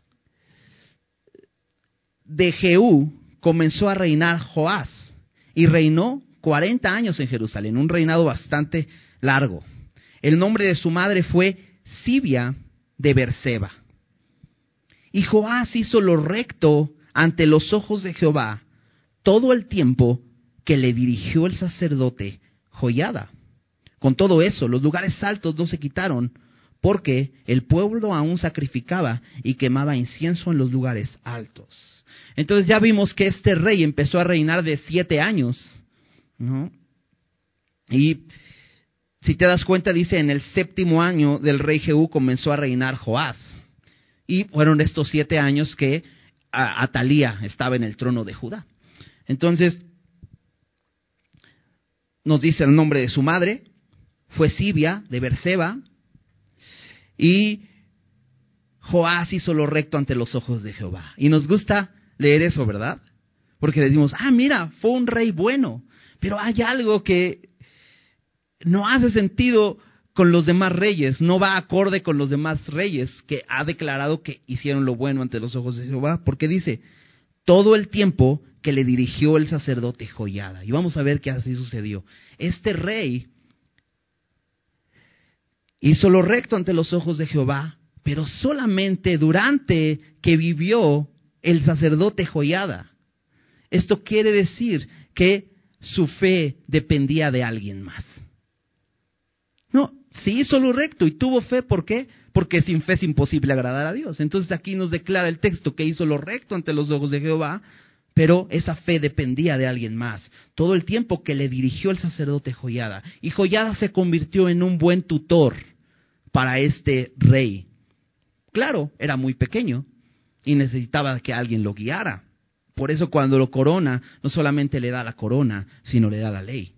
de Jehú comenzó a reinar Joás y reinó cuarenta años en Jerusalén, un reinado bastante largo. El nombre de su madre fue Sibia de Berseba. Y Joás hizo lo recto ante los ojos de Jehová todo el tiempo que le dirigió el sacerdote Joiada. Con todo eso, los lugares altos no se quitaron, porque el pueblo aún sacrificaba y quemaba incienso en los lugares altos. Entonces ya vimos que este rey empezó a reinar de siete años, ¿no? Y si te das cuenta, dice, en el séptimo año del rey Jehú comenzó a reinar Joás. Y fueron estos siete años que Atalía estaba en el trono de Judá. Entonces, nos dice el nombre de su madre, fue Sibia de Berseba, y Joás hizo lo recto ante los ojos de Jehová. Y nos gusta leer eso, ¿verdad? Porque decimos, ah, mira, fue un rey bueno, pero hay algo que no hace sentido con los demás reyes, no va acorde con los demás reyes que ha declarado que hicieron lo bueno ante los ojos de Jehová, porque dice, todo el tiempo que le dirigió el sacerdote Joiada. Y vamos a ver que así sucedió. Este rey hizo lo recto ante los ojos de Jehová, pero solamente durante que vivió el sacerdote Joiada. Esto quiere decir que su fe dependía de alguien más. No, sí hizo lo recto y tuvo fe. ¿Por qué? Porque sin fe es imposible agradar a Dios. Entonces aquí nos declara el texto que hizo lo recto ante los ojos de Jehová, pero esa fe dependía de alguien más. Todo el tiempo que le dirigió el sacerdote Joiada. Y Joiada se convirtió en un buen tutor para este rey. Claro, era muy pequeño y necesitaba que alguien lo guiara. Por eso cuando lo corona, no solamente le da la corona, sino le da la ley.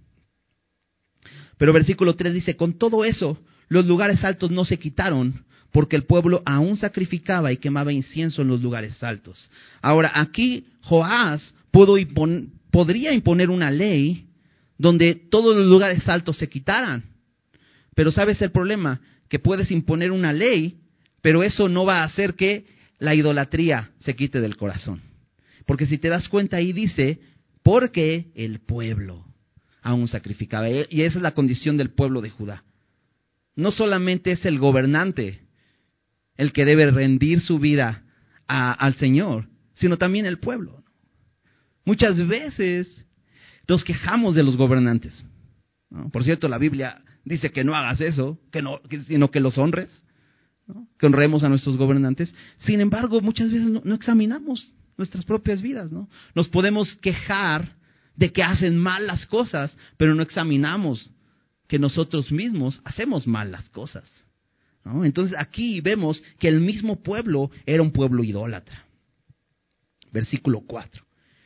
Pero versículo tres dice, con todo eso, los lugares altos no se quitaron, porque el pueblo aún sacrificaba y quemaba incienso en los lugares altos. Ahora, aquí Joás pudo impon- podría imponer una ley donde todos los lugares altos se quitaran. Pero ¿sabes el problema? Que puedes imponer una ley, pero eso no va a hacer que la idolatría se quite del corazón. Porque si te das cuenta ahí dice, porque el pueblo aún sacrificaba. Y esa es la condición del pueblo de Judá. No solamente es el gobernante el que debe rendir su vida a, al Señor, sino también el pueblo. Muchas veces nos quejamos de los gobernantes, ¿no? Por cierto, la Biblia dice que no hagas eso, que no, que, sino que los honres, ¿no? Que honremos a nuestros gobernantes. Sin embargo, muchas veces no, no examinamos nuestras propias vidas, ¿no? Nos podemos quejar de que hacen mal las cosas, pero no examinamos que nosotros mismos hacemos mal las cosas, ¿no? Entonces aquí vemos que el mismo pueblo era un pueblo idólatra. Versículo cuatro.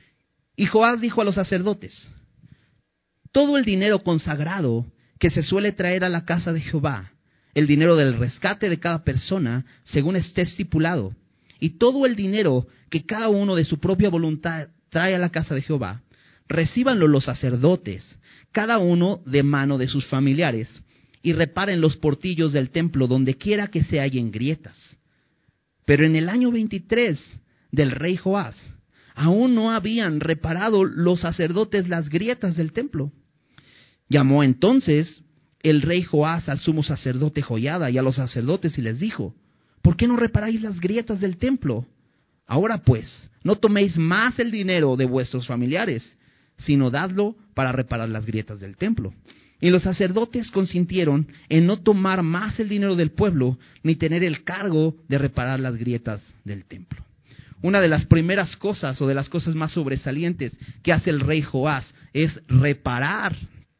Y Joás dijo a los sacerdotes, todo el dinero consagrado que se suele traer a la casa de Jehová, el dinero del rescate de cada persona, según esté estipulado, y todo el dinero que cada uno de su propia voluntad trae a la casa de Jehová, recíbanlo los sacerdotes, cada uno de mano de sus familiares, y reparen los portillos del templo donde quiera que se hallen grietas. Pero en el año veintitrés del rey Joás, aún no habían reparado los sacerdotes las grietas del templo. Llamó entonces el rey Joás al sumo sacerdote Joiada y a los sacerdotes y les dijo, ¿por qué no reparáis las grietas del templo? Ahora pues, no toméis más el dinero de vuestros familiares, sino dadlo para reparar las grietas del templo. Y los sacerdotes consintieron en no tomar más el dinero del pueblo, ni tener el cargo de reparar las grietas del templo. Una de las primeras cosas, o de las cosas más sobresalientes que hace el rey Joás, es reparar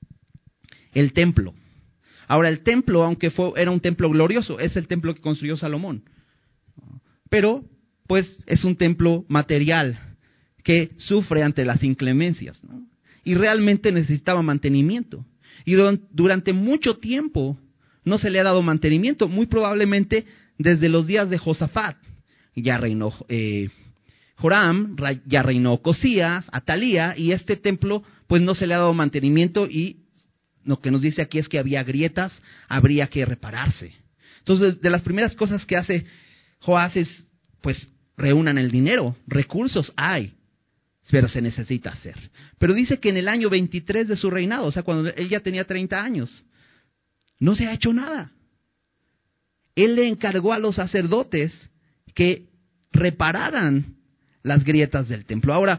el templo. Ahora, el templo, aunque fue, era un templo glorioso, es el templo que construyó Salomón. Pero, pues, es un templo material que sufre ante las inclemencias, ¿no? Y realmente necesitaba mantenimiento. Y durante mucho tiempo no se le ha dado mantenimiento, muy probablemente desde los días de Josafat. Ya reinó eh, Joram, ya reinó Cosías, Atalía, y este templo pues no se le ha dado mantenimiento y lo que nos dice aquí es que había grietas, habría que repararse. Entonces, de las primeras cosas que hace Joás es, pues, reúnan el dinero, recursos hay, pero se necesita hacer. Pero dice que en el año veintitrés de su reinado, o sea, cuando él ya tenía treinta años, no se ha hecho nada. Él le encargó a los sacerdotes que repararan las grietas del templo. Ahora,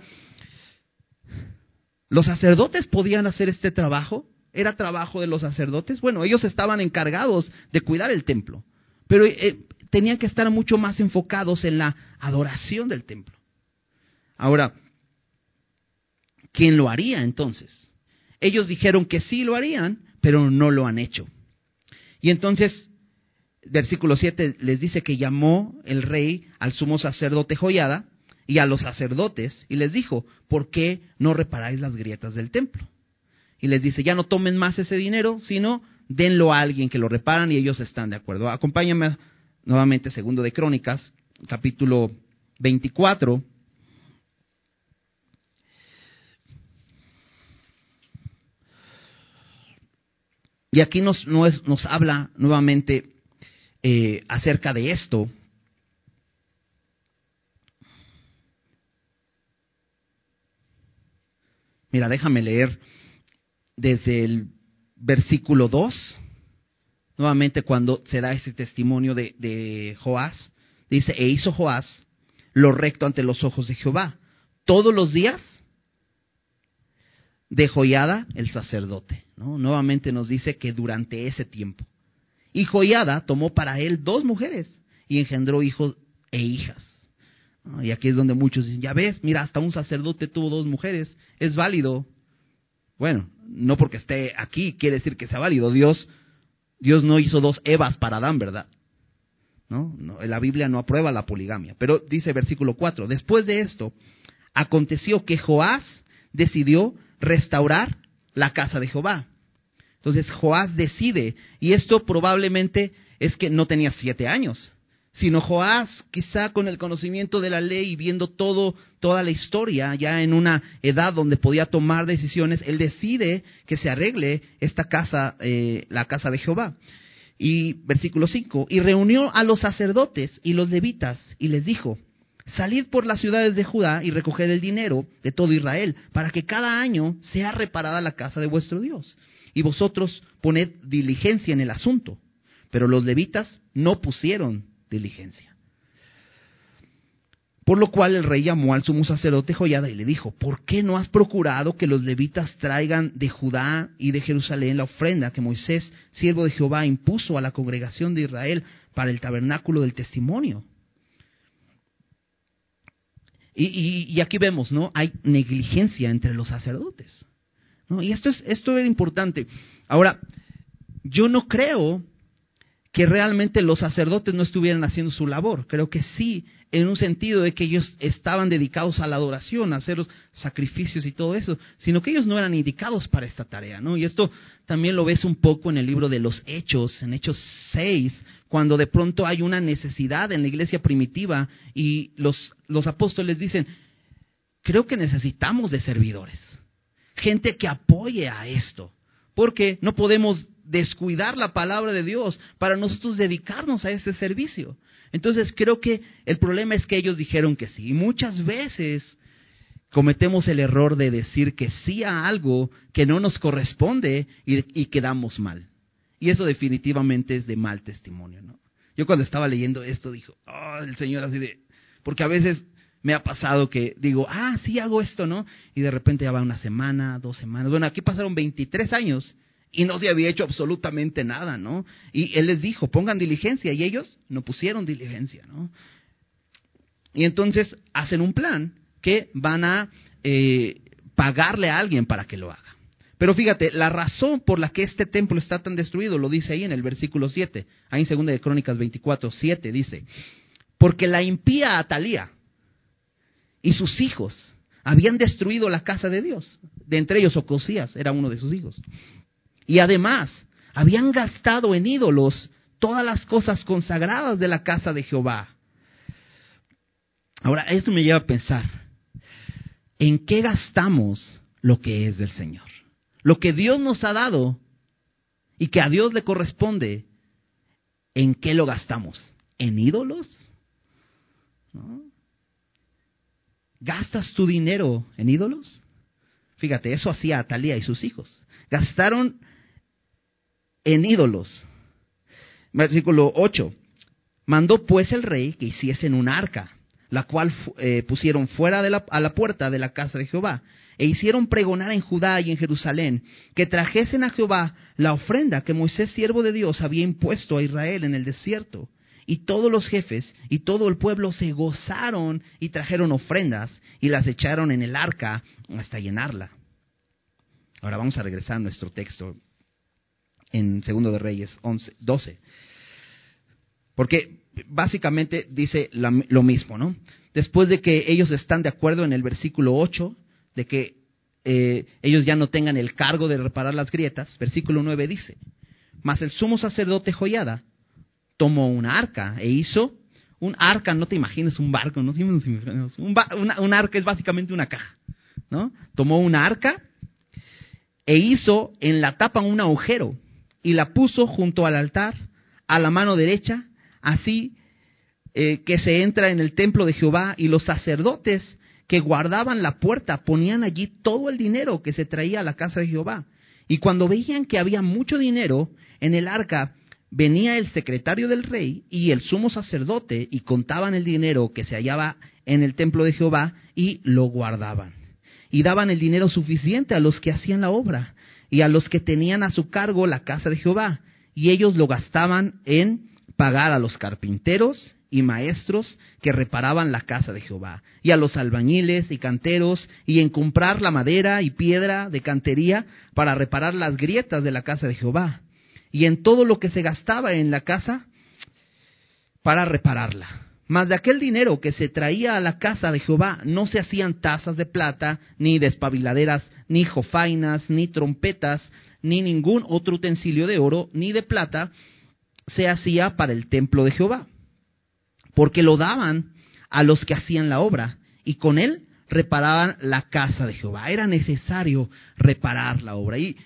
¿los sacerdotes podían hacer este trabajo? ¿Era trabajo de los sacerdotes? Bueno, ellos estaban encargados de cuidar el templo, pero eh, tenían que estar mucho más enfocados en la adoración del templo. Ahora, ¿quién lo haría entonces? Ellos dijeron que sí lo harían, pero no lo han hecho. Y entonces, versículo siete les dice que llamó el rey al sumo sacerdote Joiada y a los sacerdotes y les dijo, ¿por qué no reparáis las grietas del templo? Y les dice, ya no tomen más ese dinero, sino denlo a alguien que lo reparan, y ellos están de acuerdo. Acompáñame nuevamente, segundo de Crónicas, capítulo veinticuatro. Y aquí nos, nos, nos habla nuevamente eh, acerca de esto. Mira, déjame leer desde el versículo dos, nuevamente cuando se da ese testimonio de, de Joás. Dice, e hizo Joás lo recto ante los ojos de Jehová todos los días de Joiada el sacerdote, ¿no? Nuevamente nos dice que durante ese tiempo. Y Joiada tomó para él dos mujeres y engendró hijos e hijas. Y aquí es donde muchos dicen, ya ves, mira, hasta un sacerdote tuvo dos mujeres, es válido. Bueno, no porque esté aquí quiere decir que sea válido. Dios, Dios no hizo dos Evas para Adán, ¿verdad? ¿No? No, la Biblia no aprueba la poligamia. Pero dice versículo cuatro, después de esto, aconteció que Joás decidió restaurar la casa de Jehová. Entonces Joás decide, y esto probablemente es que no tenía siete años, sino Joás quizá con el conocimiento de la ley y viendo todo, toda la historia, ya en una edad donde podía tomar decisiones, él decide que se arregle esta casa, eh, la casa de Jehová. Y versículo cinco, y reunió a los sacerdotes y los levitas y les dijo, salid por las ciudades de Judá y recoged el dinero de todo Israel, para que cada año sea reparada la casa de vuestro Dios. Y vosotros poned diligencia en el asunto. Pero los levitas no pusieron diligencia. Por lo cual el rey llamó al sumo sacerdote Joiada y le dijo, ¿por qué no has procurado que los levitas traigan de Judá y de Jerusalén la ofrenda que Moisés, siervo de Jehová, impuso a la congregación de Israel para el tabernáculo del testimonio? Y, y, y aquí vemos, ¿no? Hay negligencia entre los sacerdotes, ¿no? Y esto es, esto era importante. Ahora, yo no creo que realmente los sacerdotes no estuvieran haciendo su labor. Creo que sí, en un sentido de que ellos estaban dedicados a la adoración, a hacer los sacrificios y todo eso, sino que ellos no eran indicados para esta tarea, ¿no? Y esto también lo ves un poco en el libro de los Hechos, en Hechos seis, cuando de pronto hay una necesidad en la iglesia primitiva y los, los apóstoles dicen, creo que necesitamos de servidores, gente que apoye a esto, porque no podemos descuidar la palabra de Dios para nosotros dedicarnos a este servicio. Entonces creo que el problema es que ellos dijeron que sí. Y muchas veces cometemos el error de decir que sí a algo que no nos corresponde y, y quedamos mal. Y eso definitivamente es de mal testimonio, ¿no? Yo cuando estaba leyendo esto dijo, oh, el Señor así de... Porque a veces me ha pasado que digo, ah, sí hago esto, ¿no? Y de repente ya va una semana, dos semanas. Bueno, aquí pasaron veintitrés años y no se había hecho absolutamente nada, ¿no? Y Él les dijo, pongan diligencia, y ellos no pusieron diligencia, ¿no? Y entonces hacen un plan que van a eh, pagarle a alguien para que lo haga. Pero fíjate, la razón por la que este templo está tan destruido, lo dice ahí en el versículo siete, ahí en segunda de Crónicas veinticuatro, siete, dice, porque la impía Atalía y sus hijos habían destruido la casa de Dios, de entre ellos Ocosías era uno de sus hijos. Y además, habían gastado en ídolos todas las cosas consagradas de la casa de Jehová. Ahora, esto me lleva a pensar, ¿en qué gastamos lo que es del Señor? Lo que Dios nos ha dado y que a Dios le corresponde, ¿en qué lo gastamos? ¿En ídolos? ¿No? ¿Gastas tu dinero en ídolos? Fíjate, eso hacía Atalía y sus hijos. Gastaron en ídolos. Versículo ocho. Mandó pues el rey que hiciesen un arca, la cual eh, pusieron fuera de la, a la puerta de la casa de Jehová, e hicieron pregonar en Judá y en Jerusalén, que trajesen a Jehová la ofrenda que Moisés, siervo de Dios, había impuesto a Israel en el desierto. Y todos los jefes y todo el pueblo se gozaron y trajeron ofrendas y las echaron en el arca hasta llenarla. Ahora vamos a regresar a nuestro texto en Segundo de Reyes once, doce. Porque básicamente dice la, lo mismo, ¿no? Después de que ellos están de acuerdo en el versículo ocho, de que eh, ellos ya no tengan el cargo de reparar las grietas, versículo nueve dice, mas el sumo sacerdote Joiada tomó una arca e hizo un arca, no te imagines un barco, ¿no? Un, ba, una, un arca es básicamente una caja, ¿no? Tomó una arca e hizo en la tapa un agujero y la puso junto al altar a la mano derecha, así eh, que se entra en el templo de Jehová, y los sacerdotes que guardaban la puerta ponían allí todo el dinero que se traía a la casa de Jehová. Y cuando veían que había mucho dinero en el arca, venía el secretario del rey y el sumo sacerdote y contaban el dinero que se hallaba en el templo de Jehová y lo guardaban. Y daban el dinero suficiente a los que hacían la obra y a los que tenían a su cargo la casa de Jehová. y ellos lo gastaban en pagar a los carpinteros y maestros que reparaban la casa de Jehová, y a los albañiles y canteros, y en comprar la madera y piedra de cantería para reparar las grietas de la casa de Jehová, y en todo lo que se gastaba en la casa para repararla. Mas de aquel dinero que se traía a la casa de Jehová no se hacían tazas de plata, ni despabiladeras, ni jofainas, ni trompetas, ni ningún otro utensilio de oro, ni de plata, se hacía para el templo de Jehová, porque lo daban a los que hacían la obra, y con él reparaban la casa de Jehová. Era necesario reparar la obra. Y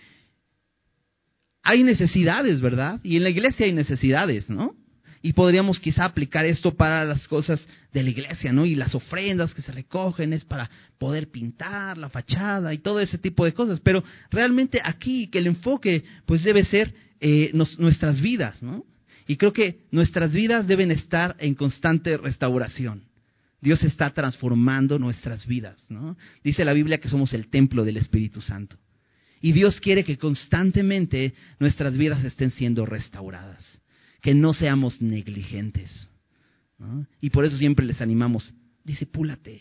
hay necesidades, ¿verdad? Y en la iglesia hay necesidades, ¿no? Y podríamos quizá aplicar esto para las cosas de la iglesia, ¿no? Y las ofrendas que se recogen es para poder pintar la fachada y todo ese tipo de cosas. Pero realmente aquí que el enfoque pues debe ser eh, nos, nuestras vidas, ¿no? Y creo que nuestras vidas deben estar en constante restauración. Dios está transformando nuestras vidas, ¿no? Dice la Biblia que somos el templo del Espíritu Santo. Y Dios quiere que constantemente nuestras vidas estén siendo restauradas, que no seamos negligentes, ¿no? Y por eso siempre les animamos, discipúlate.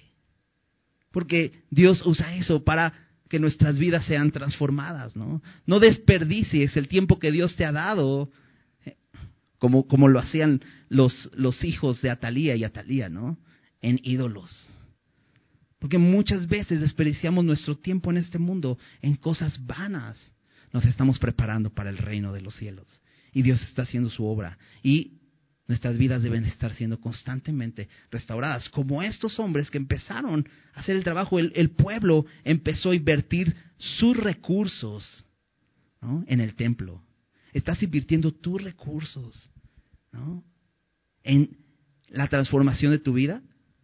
Porque Dios usa eso para que nuestras vidas sean transformadas, ¿no? No desperdicies el tiempo que Dios te ha dado, como, como lo hacían los, los hijos de Atalía y Atalía, ¿no? En ídolos. Porque muchas veces desperdiciamos nuestro tiempo en este mundo en cosas vanas. Nos estamos preparando para el reino de los cielos. Y Dios está haciendo su obra. Y nuestras vidas deben estar siendo constantemente restauradas. Como estos hombres que empezaron a hacer el trabajo. El, el pueblo empezó a invertir sus recursos, ¿no? En el templo. Estás invirtiendo tus recursos, ¿no? En la transformación de tu vida,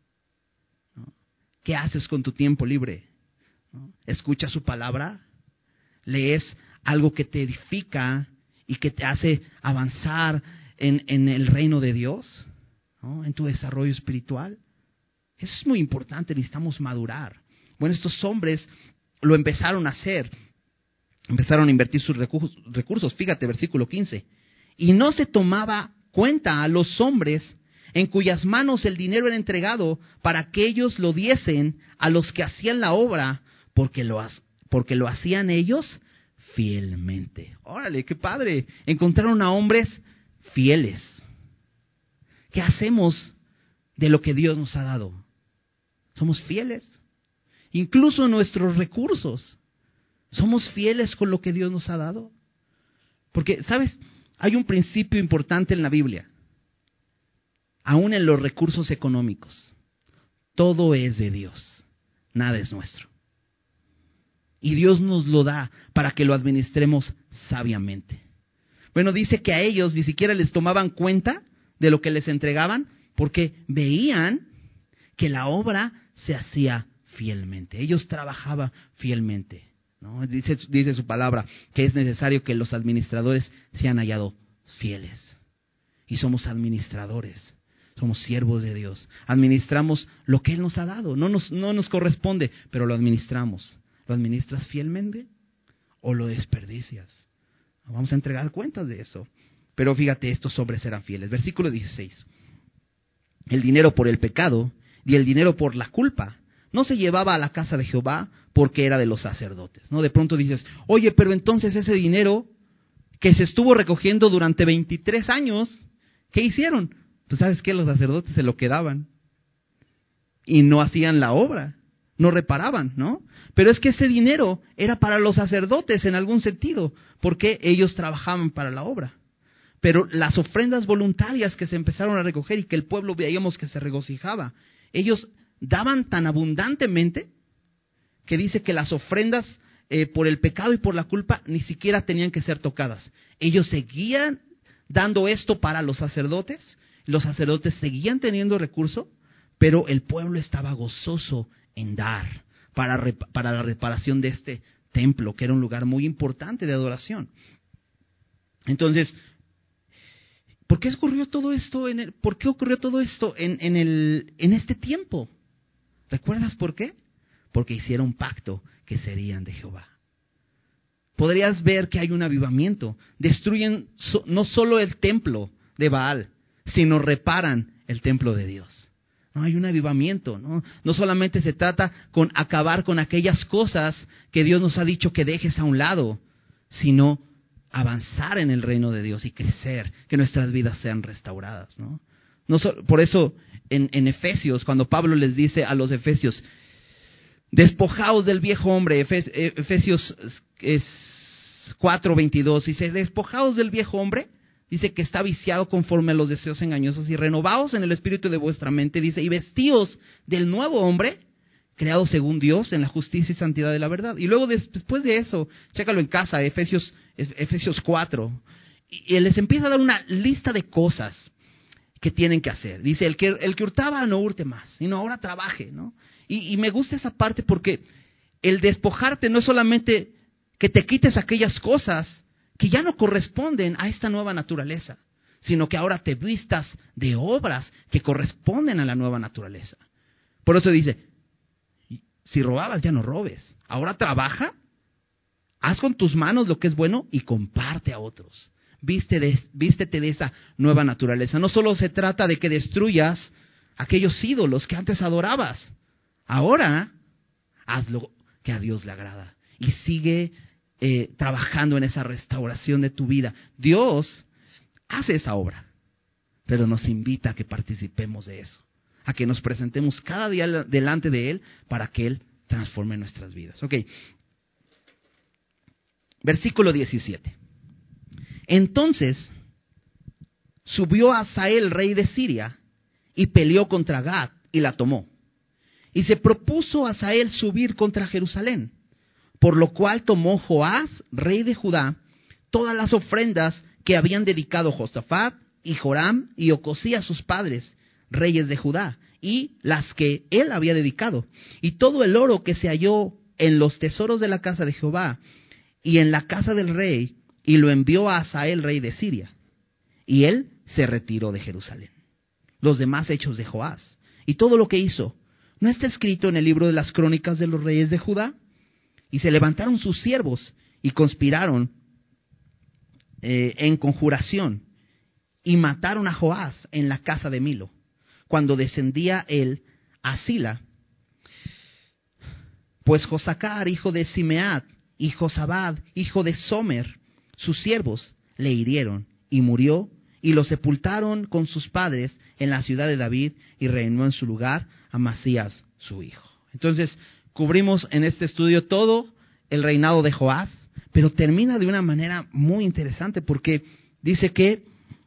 ¿no? ¿Qué haces con tu tiempo libre? ¿No? ¿Escuchas su palabra? ¿Lees algo que te edifica y que te hace avanzar en, en el reino de Dios, ¿no? En tu desarrollo espiritual? Eso es muy importante, necesitamos madurar. Bueno, estos hombres lo empezaron a hacer. Empezaron a invertir sus recursos. Fíjate, versículo quince. Y no se tomaba cuenta a los hombres en cuyas manos el dinero era entregado para que ellos lo diesen a los que hacían la obra, porque lo, porque lo hacían ellos fielmente. Órale, qué padre. Encontraron a hombres fieles. ¿Qué hacemos de lo que Dios nos ha dado? Somos fieles. Incluso nuestros recursos. ¿Somos fieles con lo que Dios nos ha dado? Porque, ¿sabes? Hay un principio importante en la Biblia. Aún en los recursos económicos. Todo es de Dios. Nada es nuestro. Y Dios nos lo da para que lo administremos sabiamente. Bueno, dice que a ellos ni siquiera les tomaban cuenta de lo que les entregaban porque veían que la obra se hacía fielmente. Ellos trabajaban fielmente. ¿No? Dice, dice su palabra que es necesario que los administradores sean hallados fieles. Y somos administradores, somos siervos de Dios. Administramos lo que Él nos ha dado. No nos, no nos corresponde, pero lo administramos. ¿Lo administras fielmente o lo desperdicias? Vamos a entregar cuentas de eso. Pero fíjate, estos hombres eran fieles. Versículo dieciséis. El dinero por el pecado y el dinero por la culpa no se llevaba a la casa de Jehová porque era de los sacerdotes, ¿no? De pronto dices, oye, pero entonces ese dinero que se estuvo recogiendo durante veintitrés años, ¿qué hicieron? Pues ¿sabes qué? Los sacerdotes se lo quedaban y no hacían la obra, no reparaban, ¿no? Pero es que ese dinero era para los sacerdotes en algún sentido, porque ellos trabajaban para la obra. Pero las ofrendas voluntarias que se empezaron a recoger y que el pueblo veíamos que se regocijaba, ellos daban tan abundantemente que dice que las ofrendas eh, por el pecado y por la culpa ni siquiera tenían que ser tocadas. Ellos seguían dando esto para los sacerdotes, los sacerdotes seguían teniendo recurso, pero el pueblo estaba gozoso en dar para, para la reparación de este templo, que era un lugar muy importante de adoración. Entonces, ¿por qué ocurrió todo esto en el, ¿por qué ocurrió todo esto en, en, el, en este tiempo? ¿Recuerdas por qué? Porque hicieron un pacto que serían de Jehová. podrías ver que hay un avivamiento. Destruyen so, no solo el templo de Baal, sino reparan el templo de Dios. No hay un avivamiento, ¿no? No solamente se trata con acabar con aquellas cosas que Dios nos ha dicho que dejes a un lado, sino avanzar en el reino de Dios y crecer, que nuestras vidas sean restauradas, ¿no? No so, por eso en, en Efesios, cuando Pablo les dice a los efesios, despojaos del viejo hombre, Efes, Efesios es cuatro veintidós, dice, despojaos del viejo hombre, dice que está viciado conforme a los deseos engañosos, y renovaos en el espíritu de vuestra mente, dice, y vestíos del nuevo hombre, creado según Dios en la justicia y santidad de la verdad. Y luego después de eso, chécalo en casa, Efesios, Efesios cuatro, y les empieza a dar una lista de cosas que tienen que hacer. Dice, el que, el que hurtaba no hurte más, sino ahora trabaje, ¿no? Y, y me gusta esa parte porque el despojarte no es solamente que te quites aquellas cosas que ya no corresponden a esta nueva naturaleza, sino que ahora te vistas de obras que corresponden a la nueva naturaleza. Por eso dice, si robabas ya no robes, ahora trabaja, haz con tus manos lo que es bueno y comparte a otros. Vístete de, vístete de esa nueva naturaleza. No solo se trata de que destruyas aquellos ídolos que antes adorabas, ahora haz lo que a Dios le agrada y sigue Eh, trabajando en esa restauración de tu vida. Dios hace esa obra, pero nos invita a que participemos de eso, a que nos presentemos cada día delante de Él para que Él transforme nuestras vidas. Ok, versículo diecisiete. Entonces subió Hazael, rey de Siria, y peleó contra Gat y la tomó. Y se propuso Hazael subir contra Jerusalén, por lo cual tomó Joás, rey de Judá, todas las ofrendas que habían dedicado Josafat y Joram y Ocosías sus padres, reyes de Judá, y las que él había dedicado, y todo el oro que se halló en los tesoros de la casa de Jehová y en la casa del rey, y lo envió a Hazael, rey de Siria. Y él se retiró de Jerusalén. Los demás hechos de Joás y todo lo que hizo, ¿no está escrito en el libro de las crónicas de los reyes de Judá? Y se levantaron sus siervos y conspiraron eh, en conjuración y mataron a Joás en la casa de Milo, cuando descendía él a Sila. Pues Josacar, hijo de Simeat, y Josabad, hijo de Somer, sus siervos, le hirieron y murió, y lo sepultaron con sus padres en la ciudad de David, y reinó en su lugar Amasías, su hijo. Entonces, cubrimos en este estudio todo el reinado de Joás, pero termina de una manera muy interesante porque dice que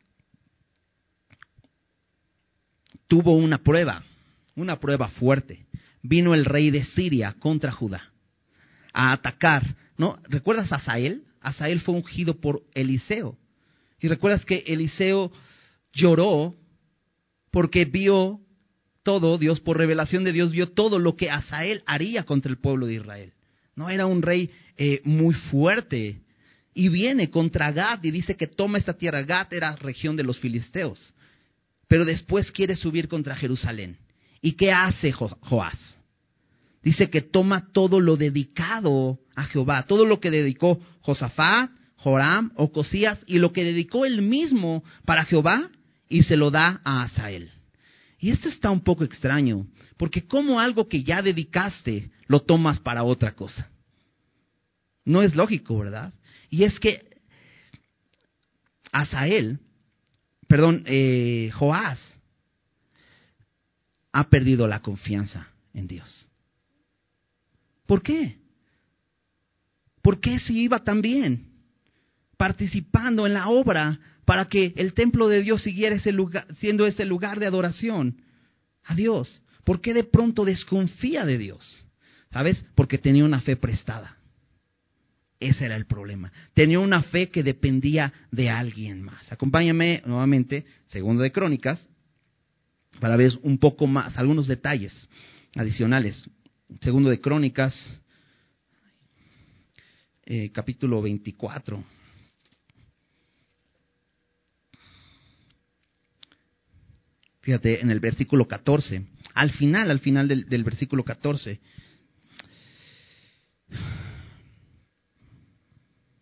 tuvo una prueba, una prueba fuerte. Vino el rey de Siria contra Judá a atacar, ¿no? ¿Recuerdas a Hazael? Hazael fue ungido por Eliseo. Y recuerdas que Eliseo lloró porque vio todo, Dios, por revelación de Dios, vio todo lo que Hazael haría contra el pueblo de Israel. No era un rey eh, muy fuerte. Y viene contra Gat y dice que toma esta tierra. Gat era región de los filisteos. Pero después quiere subir contra Jerusalén. ¿Y qué hace Jo- Joás? Dice que toma todo lo dedicado a Jehová. Todo lo que dedicó Josafat, Joram, Ocosías y lo que dedicó él mismo para Jehová y se lo da a Hazael. Y esto está un poco extraño, porque como algo que ya dedicaste, lo tomas para otra cosa. No es lógico, ¿verdad? Y es que Hazael, perdón, eh, Joás, ha perdido la confianza en Dios. ¿Por qué? ¿Por qué si iba tan bien? Participando en la obra para que el templo de Dios siguiera ese lugar, siendo ese lugar de adoración a Dios. ¿Por qué de pronto desconfía de Dios? ¿Sabes? Porque tenía una fe prestada. Ese era el problema. Tenía una fe que dependía de alguien más. Acompáñame nuevamente, segundo de Crónicas, para ver un poco más, algunos detalles adicionales. Segundo de Crónicas, eh, capítulo veinticuatro. Fíjate, en el versículo catorce, al final, al final del, del versículo catorce.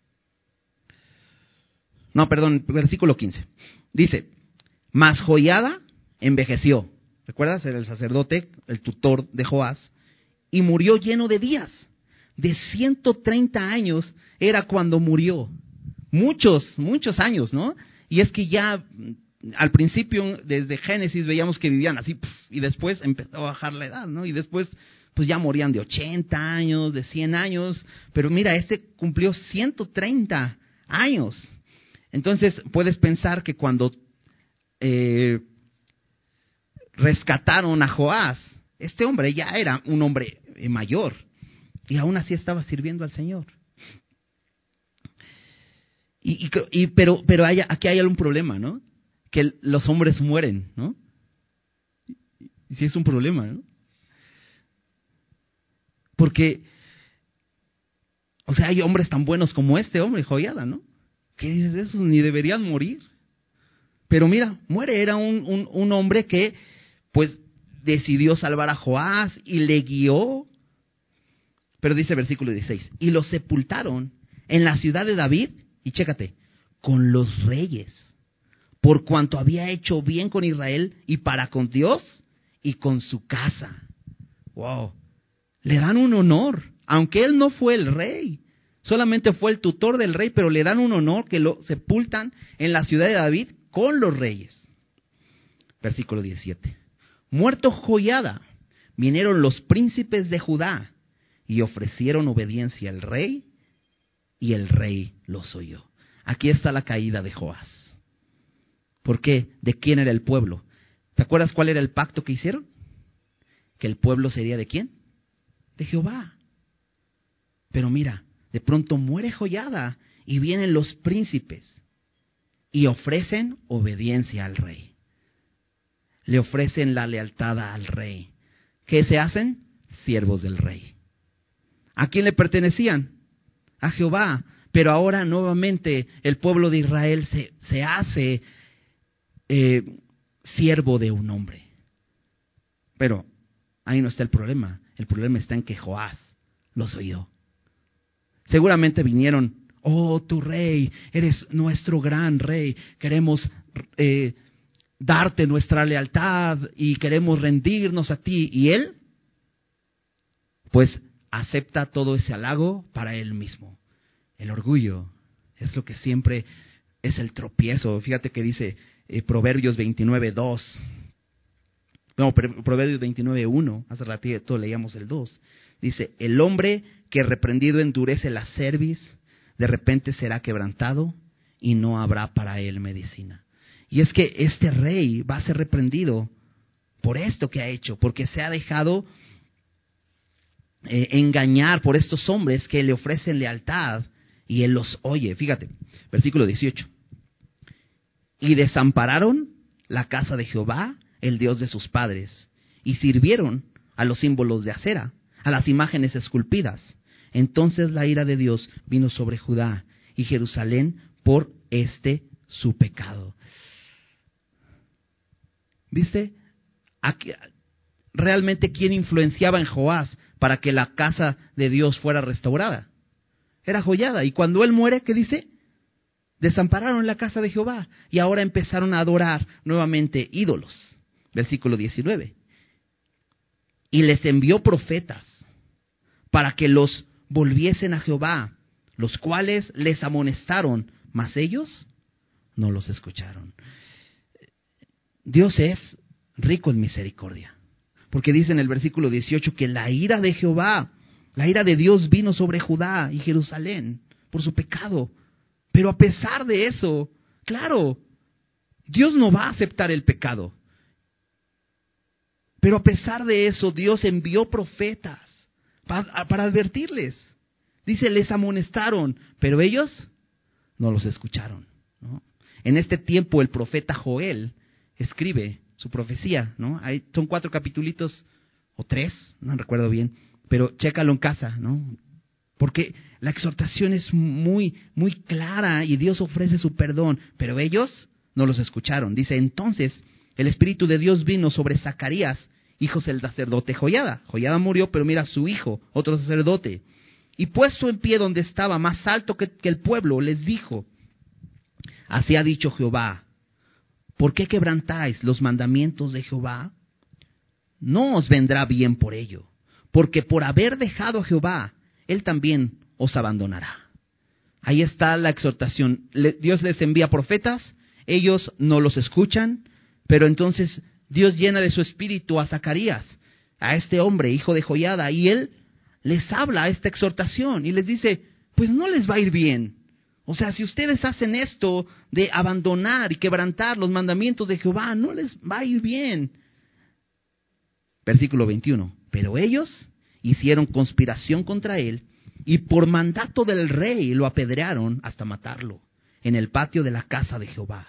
No, perdón, versículo quince. Dice, mas Joiada envejeció. ¿Recuerdas? Era el sacerdote, el tutor de Joás. Y murió lleno de días. De ciento treinta años era cuando murió. Muchos, muchos años, ¿no? Y es que ya al principio, desde Génesis, veíamos que vivían así, pf, y después empezó a bajar la edad, ¿no? Y después, pues ya morían de ochenta años, de cien años. Pero mira, este cumplió ciento treinta años. Entonces, puedes pensar que cuando eh, rescataron a Joás, este hombre ya era un hombre mayor. Y aún así estaba sirviendo al Señor. Y, y, y pero pero hay, aquí hay algún problema, ¿no? Que los hombres mueren, ¿no? Y sí es un problema, ¿no? Porque, o sea, hay hombres tan buenos como este hombre, Joiada, ¿no? Que dices, esos ni deberían morir. Pero mira, muere, era un, un, un hombre que, pues, decidió salvar a Joás y le guió. Pero dice versículo dieciséis, y lo sepultaron en la ciudad de David, y chécate, con los reyes, por cuanto había hecho bien con Israel y para con Dios y con su casa. Wow, le dan un honor, aunque él no fue el rey, solamente fue el tutor del rey, pero le dan un honor que lo sepultan en la ciudad de David con los reyes. Versículo diecisiete, muerto Joiada, vinieron los príncipes de Judá, y ofrecieron obediencia al rey, y el rey los oyó. Aquí está la caída de Joás. ¿Por qué? ¿De quién era el pueblo? ¿Te acuerdas cuál era el pacto que hicieron? Que el pueblo sería ¿de quién? De Jehová. Pero mira, de pronto muere Joiada, y vienen los príncipes, y ofrecen obediencia al rey. Le ofrecen la lealtad al rey. ¿Qué se hacen? Siervos del rey. ¿A quién le pertenecían? A Jehová. Pero ahora nuevamente el pueblo de Israel se, se hace eh, siervo de un hombre. Pero ahí no está el problema. El problema está en que Joás los oyó. Seguramente vinieron, oh, tu rey, eres nuestro gran rey. Queremos eh, darte nuestra lealtad y queremos rendirnos a ti. Y él, pues, acepta todo ese halago para él mismo. El orgullo es lo que siempre es el tropiezo. Fíjate que dice eh, Proverbios veintinueve dos. No, Proverbios veintinueve uno. Hace ratito leíamos el dos. Dice, el hombre que reprendido endurece la cerviz, de repente será quebrantado y no habrá para él medicina. Y es que este rey va a ser reprendido por esto que ha hecho, porque se ha dejado Eh, engañar por estos hombres que le ofrecen lealtad y él los oye. Fíjate, versículo dieciocho. Y desampararon la casa de Jehová, el Dios de sus padres, y sirvieron a los símbolos de acera, a las imágenes esculpidas. Entonces la ira de Dios vino sobre Judá y Jerusalén por este su pecado. ¿Viste? Aquí, realmente, ¿quién influenciaba en Joás para que la casa de Dios fuera restaurada? Era Joiada. Y cuando él muere, ¿qué dice? Desampararon la casa de Jehová y ahora empezaron a adorar nuevamente ídolos. Versículo diecinueve. Y les envió profetas para que los volviesen a Jehová, los cuales les amonestaron, mas ellos no los escucharon. Dios es rico en misericordia. Porque dice en el versículo dieciocho que la ira de Jehová, la ira de Dios vino sobre Judá y Jerusalén por su pecado. Pero a pesar de eso, claro, Dios no va a aceptar el pecado. Pero a pesar de eso, Dios envió profetas para, para advertirles. Dice, les amonestaron, pero ellos no los escucharon, ¿no? En este tiempo el profeta Joel escribe su profecía, ¿no? Hay, son cuatro capitulitos, o tres, no recuerdo bien, pero chécalo en casa, ¿no? Porque la exhortación es muy, muy clara y Dios ofrece su perdón, pero ellos no los escucharon. Dice, entonces el Espíritu de Dios vino sobre Zacarías, hijo del sacerdote Joiada. Joiada murió, pero mira, su hijo, otro sacerdote. Y puesto en pie donde estaba, más alto que, que el pueblo, les dijo, Así ha dicho Jehová: ¿por qué quebrantáis los mandamientos de Jehová? No os vendrá bien por ello, porque por haber dejado a Jehová, Él también os abandonará. Ahí está la exhortación. Le, Dios les envía profetas, ellos no los escuchan, pero entonces Dios llena de su espíritu a Zacarías, a este hombre, hijo de Joiada, y él les habla esta exhortación y les dice, pues no les va a ir bien. O sea, si ustedes hacen esto de abandonar y quebrantar los mandamientos de Jehová, no les va a ir bien. Versículo veintiuno. Pero ellos hicieron conspiración contra él y por mandato del rey lo apedrearon hasta matarlo en el patio de la casa de Jehová.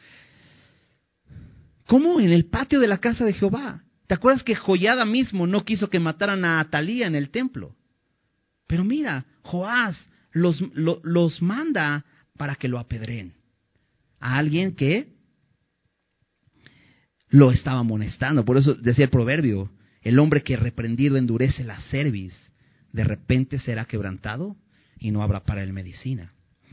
¿Cómo en el patio de la casa de Jehová? ¿Te acuerdas que Joiada mismo no quiso que mataran a Atalía en el templo? Pero mira, Joás los, lo, los manda para que lo apedreen. A alguien que lo estaba amonestando. Por eso decía el proverbio, el hombre que reprendido endurece la cerviz, de repente será quebrantado y no habrá para él medicina.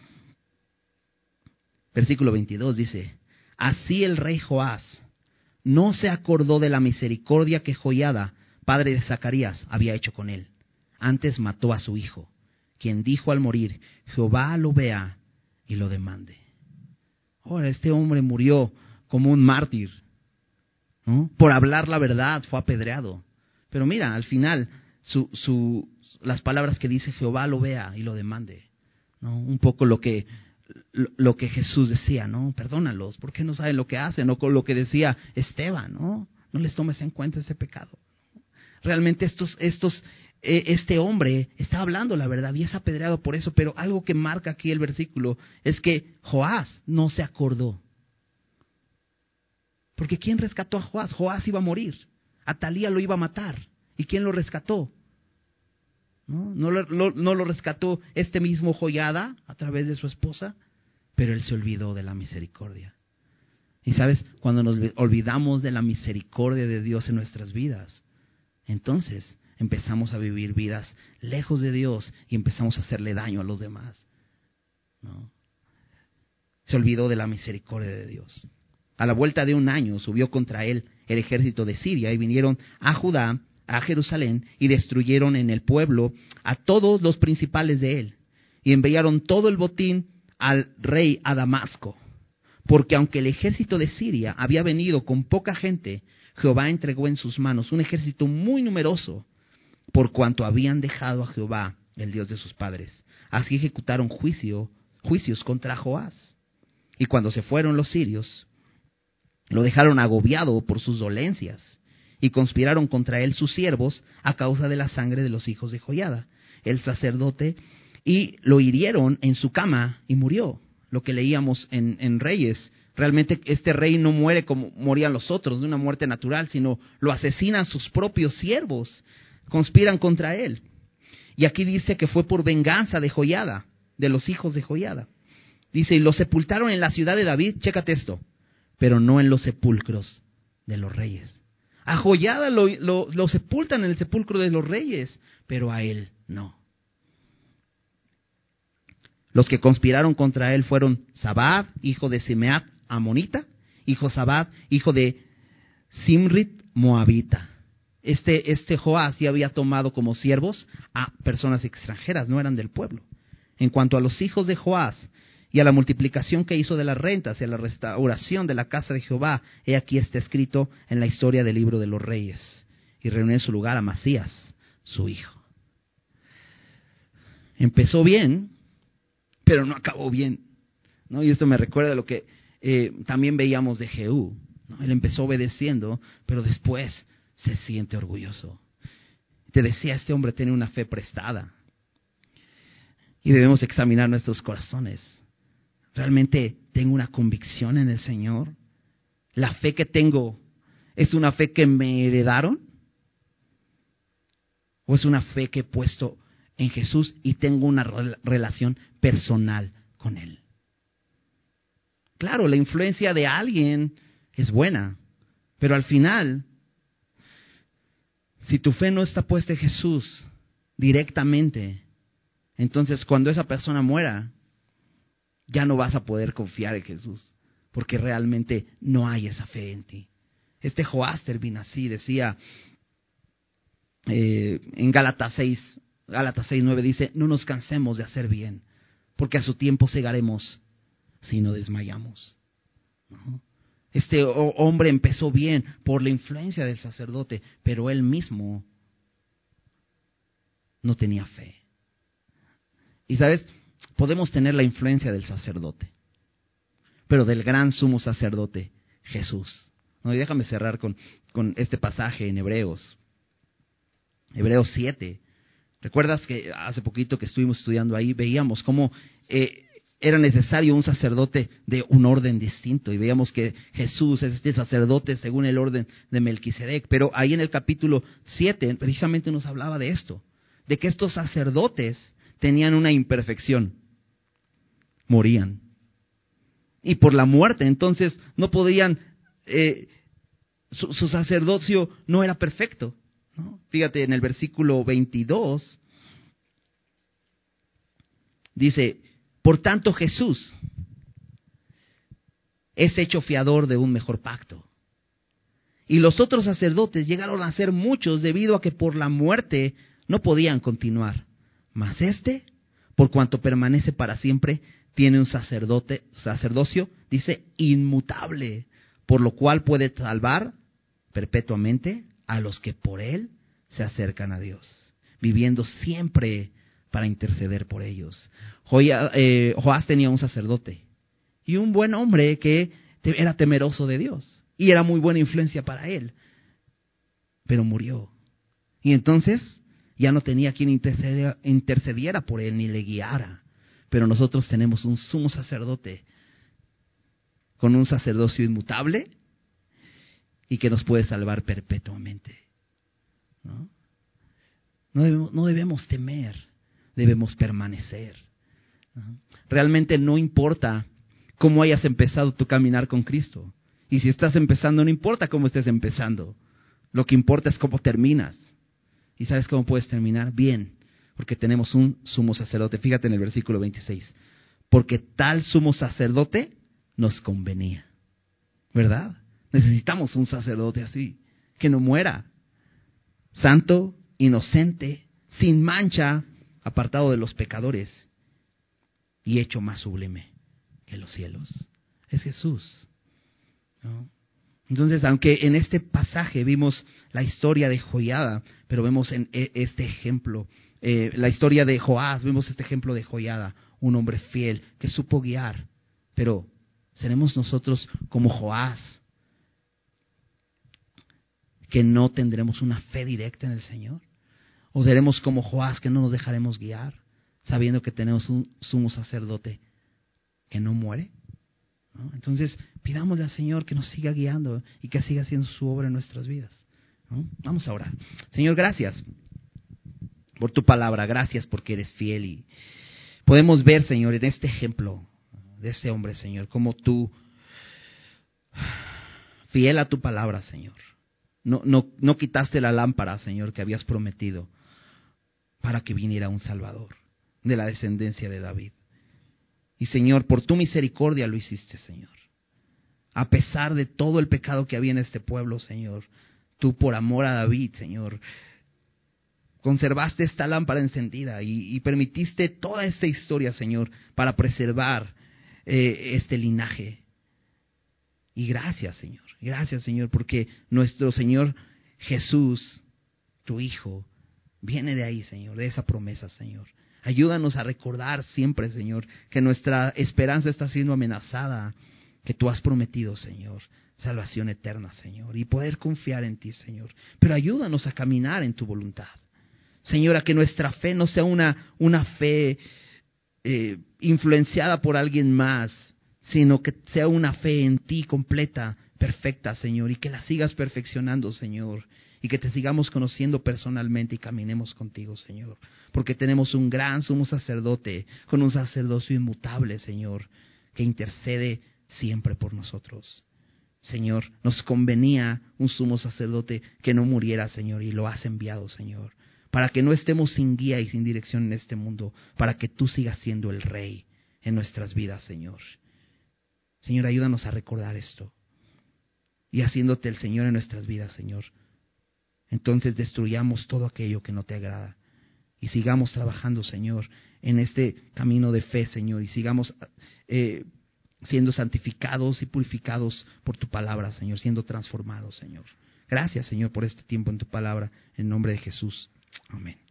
Versículo veintidós dice, así el rey Joás no se acordó de la misericordia que Joiada, padre de Zacarías, había hecho con él. Antes mató a su hijo, quien dijo al morir, Jehová lo vea y lo demande. Ahora, este hombre murió como un mártir, ¿no? Por hablar la verdad, fue apedreado. Pero mira, al final, su, su, las palabras que dice Jehová lo vea y lo demande, ¿no? Un poco lo que, lo, lo que Jesús decía, ¿no? Perdónalos, porque no saben lo que hacen, o con lo que decía Esteban, ¿no? No les tomes en cuenta ese pecado. Realmente estos, estos, eh, este hombre está hablando la verdad y es apedreado por eso, pero algo que marca aquí el versículo es que Joás no se acordó. Porque ¿quién rescató a Joás? Joás iba a morir. Atalía lo iba a matar. ¿Y quién lo rescató? ¿No? No, lo, lo, no lo rescató este mismo Joiada a través de su esposa, pero él se olvidó de la misericordia. Y sabes, cuando nos olvidamos de la misericordia de Dios en nuestras vidas, entonces empezamos a vivir vidas lejos de Dios y empezamos a hacerle daño a los demás, ¿no? Se olvidó de la misericordia de Dios. A la vuelta de un año subió contra él el ejército de Siria y vinieron a Judá, a Jerusalén, y destruyeron en el pueblo a todos los principales de él. Y enviaron todo el botín al rey a Damasco. Porque aunque el ejército de Siria había venido con poca gente, Jehová entregó en sus manos un ejército muy numeroso, por cuanto habían dejado a Jehová, el Dios de sus padres. Así ejecutaron juicio, juicios contra Joás. Y cuando se fueron los sirios, lo dejaron agobiado por sus dolencias y conspiraron contra él sus siervos a causa de la sangre de los hijos de Joiada, el sacerdote, y lo hirieron en su cama y murió. Lo que leíamos en, en Reyes, realmente este rey no muere como morían los otros, de una muerte natural, sino lo asesinan sus propios siervos, conspiran contra él. Y aquí dice que fue por venganza de Joiada, de los hijos de Joiada. Dice, y lo sepultaron en la ciudad de David, chécate esto, pero no en los sepulcros de los reyes. A Joiada lo, lo, lo sepultan en el sepulcro de los reyes, pero a él no. Los que conspiraron contra él fueron Zabad, hijo de Simeat, amonita, y Josabad, hijo de Simrit, moabita. Este, este Joás ya había tomado como siervos a personas extranjeras, no eran del pueblo. En cuanto a los hijos de Joás, y a la multiplicación que hizo de las rentas y a la restauración de la casa de Jehová, he aquí está escrito en la historia del libro de los reyes. Y reunió en su lugar a Masías, su hijo. Empezó bien, pero no acabó bien, ¿no? Y esto me recuerda a lo que eh, también veíamos de Jehú, ¿no? Él empezó obedeciendo, pero después se siente orgulloso. Te decía, este hombre tiene una fe prestada. Y debemos examinar nuestros corazones. ¿Realmente tengo una convicción en el Señor? ¿La fe que tengo es una fe que me heredaron? ¿O es una fe que he puesto en Jesús y tengo una re- relación personal con Él? Claro, la influencia de alguien es buena, pero al final, si tu fe no está puesta en Jesús directamente, entonces cuando esa persona muera, ya no vas a poder confiar en Jesús, porque realmente no hay esa fe en ti. Este Joás termina así, decía eh, en Gálatas seis, Gálatas seis, nueve dice, no nos cansemos de hacer bien, porque a su tiempo segaremos si no desmayamos, ¿no? Este hombre empezó bien por la influencia del sacerdote, pero él mismo no tenía fe. Y sabes, podemos tener la influencia del sacerdote, pero del gran sumo sacerdote, Jesús. No, y déjame cerrar con, con este pasaje en Hebreos. Hebreos siete. ¿Recuerdas que hace poquito que estuvimos estudiando ahí, veíamos cómo eh, era necesario un sacerdote de un orden distinto? Y veíamos que Jesús es este sacerdote según el orden de Melquisedec. Pero ahí en el capítulo siete precisamente nos hablaba de esto, de que estos sacerdotes tenían una imperfección. Morían. Y por la muerte, entonces, no podían, eh, su, su sacerdocio no era perfecto, ¿no? Fíjate, en el versículo veintidós, dice, por tanto Jesús es hecho fiador de un mejor pacto. Y los otros sacerdotes llegaron a ser muchos debido a que por la muerte no podían continuar. Mas este, por cuanto permanece para siempre, tiene un sacerdote, sacerdocio, dice, inmutable, por lo cual puede salvar perpetuamente a los que por él se acercan a Dios, viviendo siempre para interceder por ellos. Joia, eh, Joás tenía un sacerdote y un buen hombre que te, era temeroso de Dios y era muy buena influencia para él, pero murió. Y entonces ya no tenía quien intercediera, intercediera por él ni le guiara. Pero nosotros tenemos un sumo sacerdote con un sacerdocio inmutable y que nos puede salvar perpetuamente, ¿no? No debemos, no debemos temer, debemos permanecer, ¿no? Realmente no importa cómo hayas empezado tu caminar con Cristo. Y si estás empezando, no importa cómo estés empezando. Lo que importa es cómo terminas. ¿Y sabes cómo puedes terminar? Bien. Porque tenemos un sumo sacerdote. Fíjate en el versículo veintiséis. Porque tal sumo sacerdote nos convenía. ¿Verdad? Necesitamos un sacerdote así. Que no muera. Santo, inocente, sin mancha, apartado de los pecadores y hecho más sublime que los cielos. Es Jesús, ¿no? Entonces, aunque en este pasaje vimos la historia de Joiada, pero vemos en este ejemplo, eh, la historia de Joás, vemos este ejemplo de Joiada, un hombre fiel que supo guiar. Pero, ¿seremos nosotros como Joás, que no tendremos una fe directa en el Señor? ¿O seremos como Joás, que no nos dejaremos guiar, sabiendo que tenemos un sumo sacerdote que no muere? ¿No? Entonces, pidámosle al Señor que nos siga guiando y que siga haciendo su obra en nuestras vidas, ¿no? Vamos a orar. Señor, gracias por tu palabra, gracias porque eres fiel y podemos ver, Señor, en este ejemplo de este hombre, Señor, como tú, fiel a tu palabra, Señor, no, no, no quitaste la lámpara, Señor, que habías prometido para que viniera un Salvador de la descendencia de David. Y Señor, por tu misericordia lo hiciste, Señor. A pesar de todo el pecado que había en este pueblo, Señor, tú por amor a David, Señor, conservaste esta lámpara encendida y, y permitiste toda esta historia, Señor, para preservar eh, este linaje. Y gracias, Señor, gracias, Señor, porque nuestro Señor Jesús, tu Hijo, viene de ahí, Señor, de esa promesa, Señor. Ayúdanos a recordar siempre, Señor, que nuestra esperanza está siendo amenazada, que tú has prometido, Señor, salvación eterna, Señor, y poder confiar en ti, Señor. Pero ayúdanos a caminar en tu voluntad. Señor, a que nuestra fe no sea una, una fe eh, influenciada por alguien más, sino que sea una fe en ti completa, perfecta, Señor, y que la sigas perfeccionando, Señor. Y que te sigamos conociendo personalmente y caminemos contigo, Señor. Porque tenemos un gran sumo sacerdote con un sacerdocio inmutable, Señor, que intercede siempre por nosotros. Señor, nos convenía un sumo sacerdote que no muriera, Señor, y lo has enviado, Señor, para que no estemos sin guía y sin dirección en este mundo, para que tú sigas siendo el Rey en nuestras vidas, Señor. Señor, ayúdanos a recordar esto. Y haciéndote el Señor en nuestras vidas, Señor, entonces destruyamos todo aquello que no te agrada. Y sigamos trabajando, Señor, en este camino de fe, Señor. Y sigamos eh, siendo santificados y purificados por tu palabra, Señor. Siendo transformados, Señor. Gracias, Señor, por este tiempo en tu palabra. En nombre de Jesús. Amén.